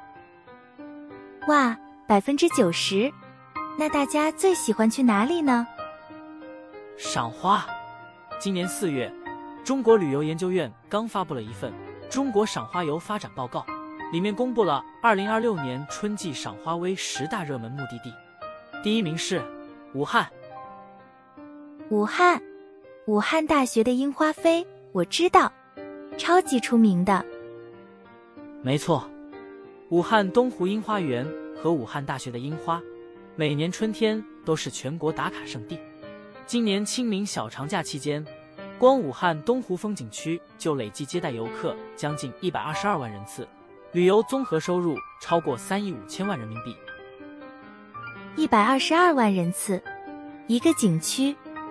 哇，90%！那大家最喜欢去哪里呢？ 赏花。今年4月，中国旅游研究院刚发布了一份《中国赏花游发展报告》，里面公布了2026年春季赏花微10大热门目的地。第1名是武汉， 武汉大学的樱花飞，我知道，超级出名的。 没错，武汉东湖樱花园和武汉大学的樱花，每年春天都是全国打卡圣地。今年清明小长假期间，光武汉东湖风景区就累计接待游客将近122万人次，旅游综合收入超过3亿5千万人民币。 122万人次，一个景区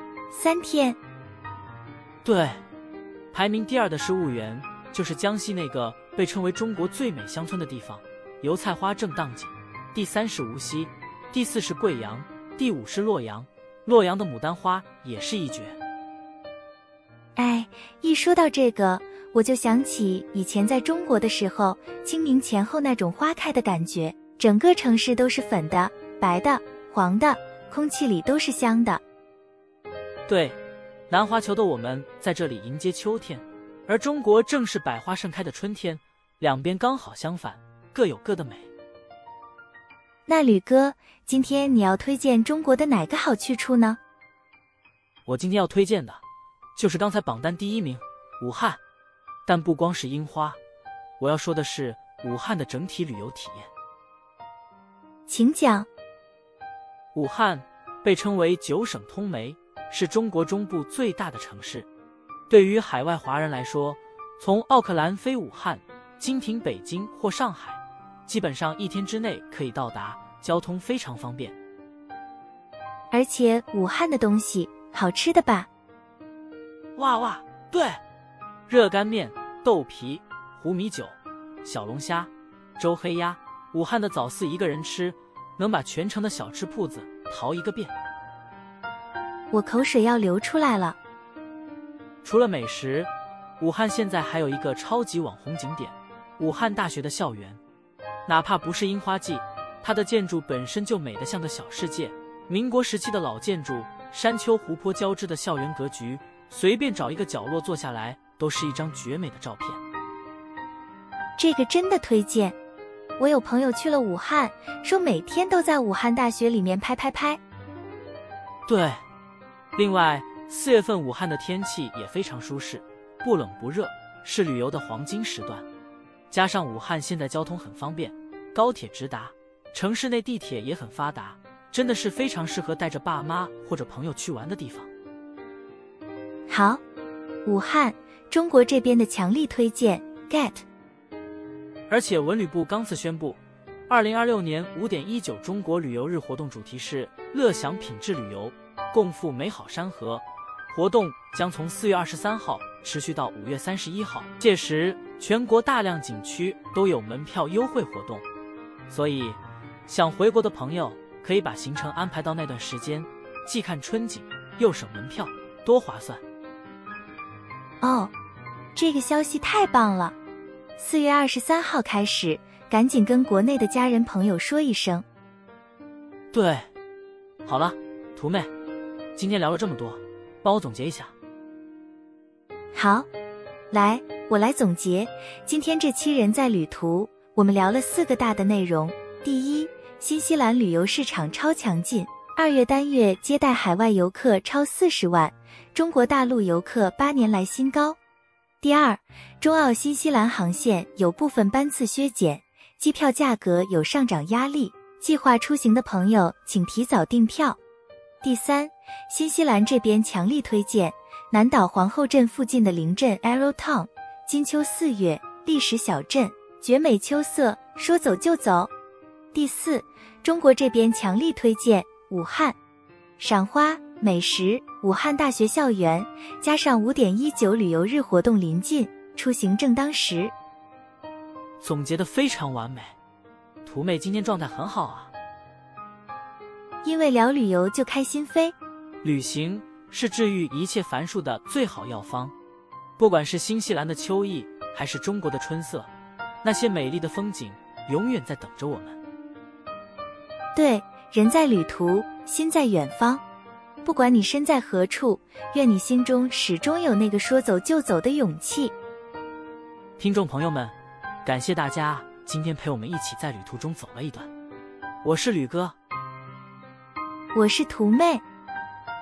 ，3天。 对，排名第2的是婺源，就是江西那个被称为中国最美乡村的地方，油菜花正当季。第3是无锡，第4是贵阳，第5是洛阳。洛阳的牡丹花也是一绝。 哎，一说到这个，我就想起以前在中国的时候，清明前后那种花开的感觉，整个城市都是粉的、白的、黄的，空气里都是香的。 对，南华求的我们在这里迎接秋天，而中国正是百花盛开的春天，两边刚好相反，各有各的美。 那吕哥，今天你要推荐中国的哪个好去处呢？ 我今天要推荐的就是刚才榜单第1名武汉，但不光是樱花，我要说的是武汉的整体旅游体验。 请讲。 武汉被称为9省通衢，是中国中部最大的城市。对于海外华人来说，从奥克兰飞武汉，经停北京或上海，基本上1天之内可以到达，交通非常方便。 而且武汉的东西好吃的吧？ 哇，对，热干面、豆皮、糊米酒、小龙虾、周黑鸭，武汉的早4一个人吃，能把全城的小吃铺子淘一个遍。 我口水要流出来了。 除了美食，武汉现在还有一个超级网红景点——武汉大学的校园。哪怕不是樱花季，它的建筑本身就美得像个小世界。民国时期的老建筑，山丘湖泊交织的校园格局，随便找一个角落坐下来，都是一张绝美的照片。 这个真的推荐。我有朋友去了武汉，说每天都在武汉大学里面拍。 对，另外4月份武汉的天气也非常舒适，不冷不热，是旅游的黄金时段。加上武汉现在交通很方便，高铁直达，城市内地铁也很发达，真的是非常适合带着爸妈或者朋友去玩的地方。 好，武汉，中国这边的强力推荐 ，get。 而且文旅部刚次宣布，2026年5.19中国旅游日活动主题是乐享品质旅游，共赴美好山河。活动将从4月23号持续到5月31号，届时全国大量景区都有门票优惠活动，所以想回国的朋友可以把行程安排到那段时间，既看春景又省门票，多划算。 哦，这个消息太棒了！4月23号开始，赶紧跟国内的家人朋友说一声。 对，好了，图妹，今天聊了这么多，帮我总结一下。 好，来，我来总结。今天这期人在旅途，我们聊了4个大的内容。第一，新西兰旅游市场超强劲，2月单月接待海外游客超40万，中国大陆游客8年来新高。第二，中澳新西兰航线有部分班次削减，机票价格有上涨压力，计划出行的朋友请提早订票。第三，新西兰这边强力推荐南岛皇后镇附近的邻镇 Arrow Town， 金秋4月，历史小镇，绝美秋色，说走就走。第四，中国这边强力推荐武汉，赏花、美食，武汉大学校园，加上5.19旅游日活动临近，出行正当时。 总结得非常完美，图妹今天状态很好啊。 因为聊旅游就开心飞， 旅行是治愈一切烦数的最好药方。不管是新西兰的秋意，还是中国的春色，那些美丽的风景永远在等着我们。 对，人在旅途，心在远方。不管你身在何处，愿你心中始终有那个说走就走的勇气。 听众朋友们，感谢大家今天陪我们一起在旅途中走了一段。我是吕哥， 我是图妹，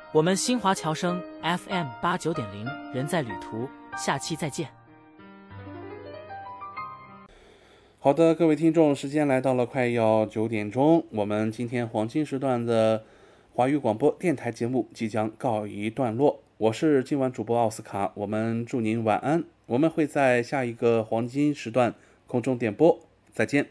我们新华侨生 FM89.0 人在旅途，下期再见。 好的，各位听众，时间来到了快要9点钟，我们今天黄金时段的华语广播电台节目即将告一段落。我是今晚主播奥斯卡，我们祝您晚安，我们会在下一个黄金时段空中点播，再见。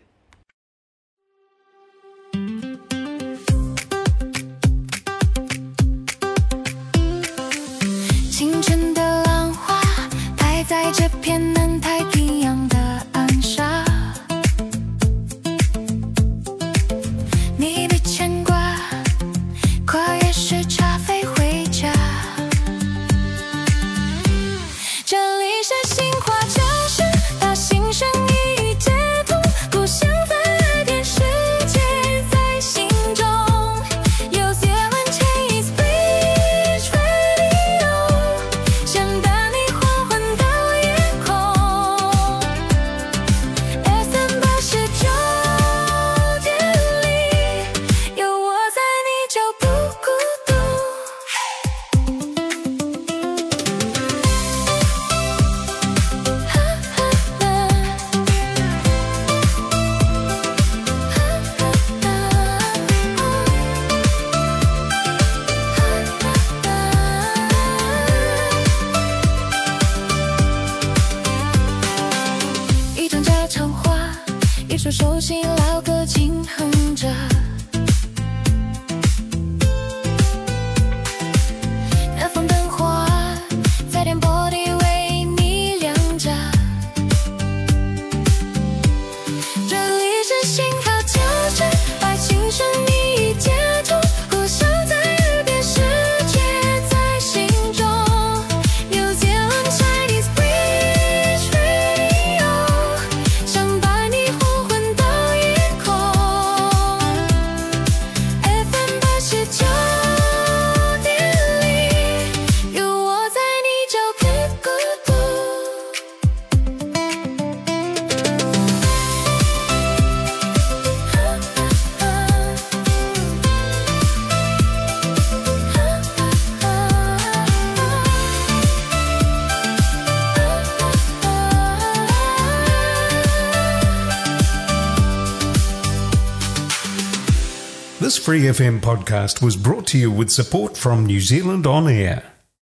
清晨的浪花拍在这片南太平洋的岸上，你别牵挂，跨越时差飞回家。这里是新华侨生，把心声一一接通，故乡在耳边，世界在心中。有些人 Chinese Bridge Radio， 想带你缓缓到夜空。FM 89.0，有我在，你就不孤独。一张家常话，一首熟悉老歌轻哼着。那放灯花在电波里为你亮着。这里是新华侨生，把心声一一接通，故乡在耳边，世界在心中。有些人 Chinese Bridge Radio， 想带你缓缓到夜空。FM 89.0，有我在，你就不孤独。 This Free FM podcast was brought to you with support from New Zealand On Air.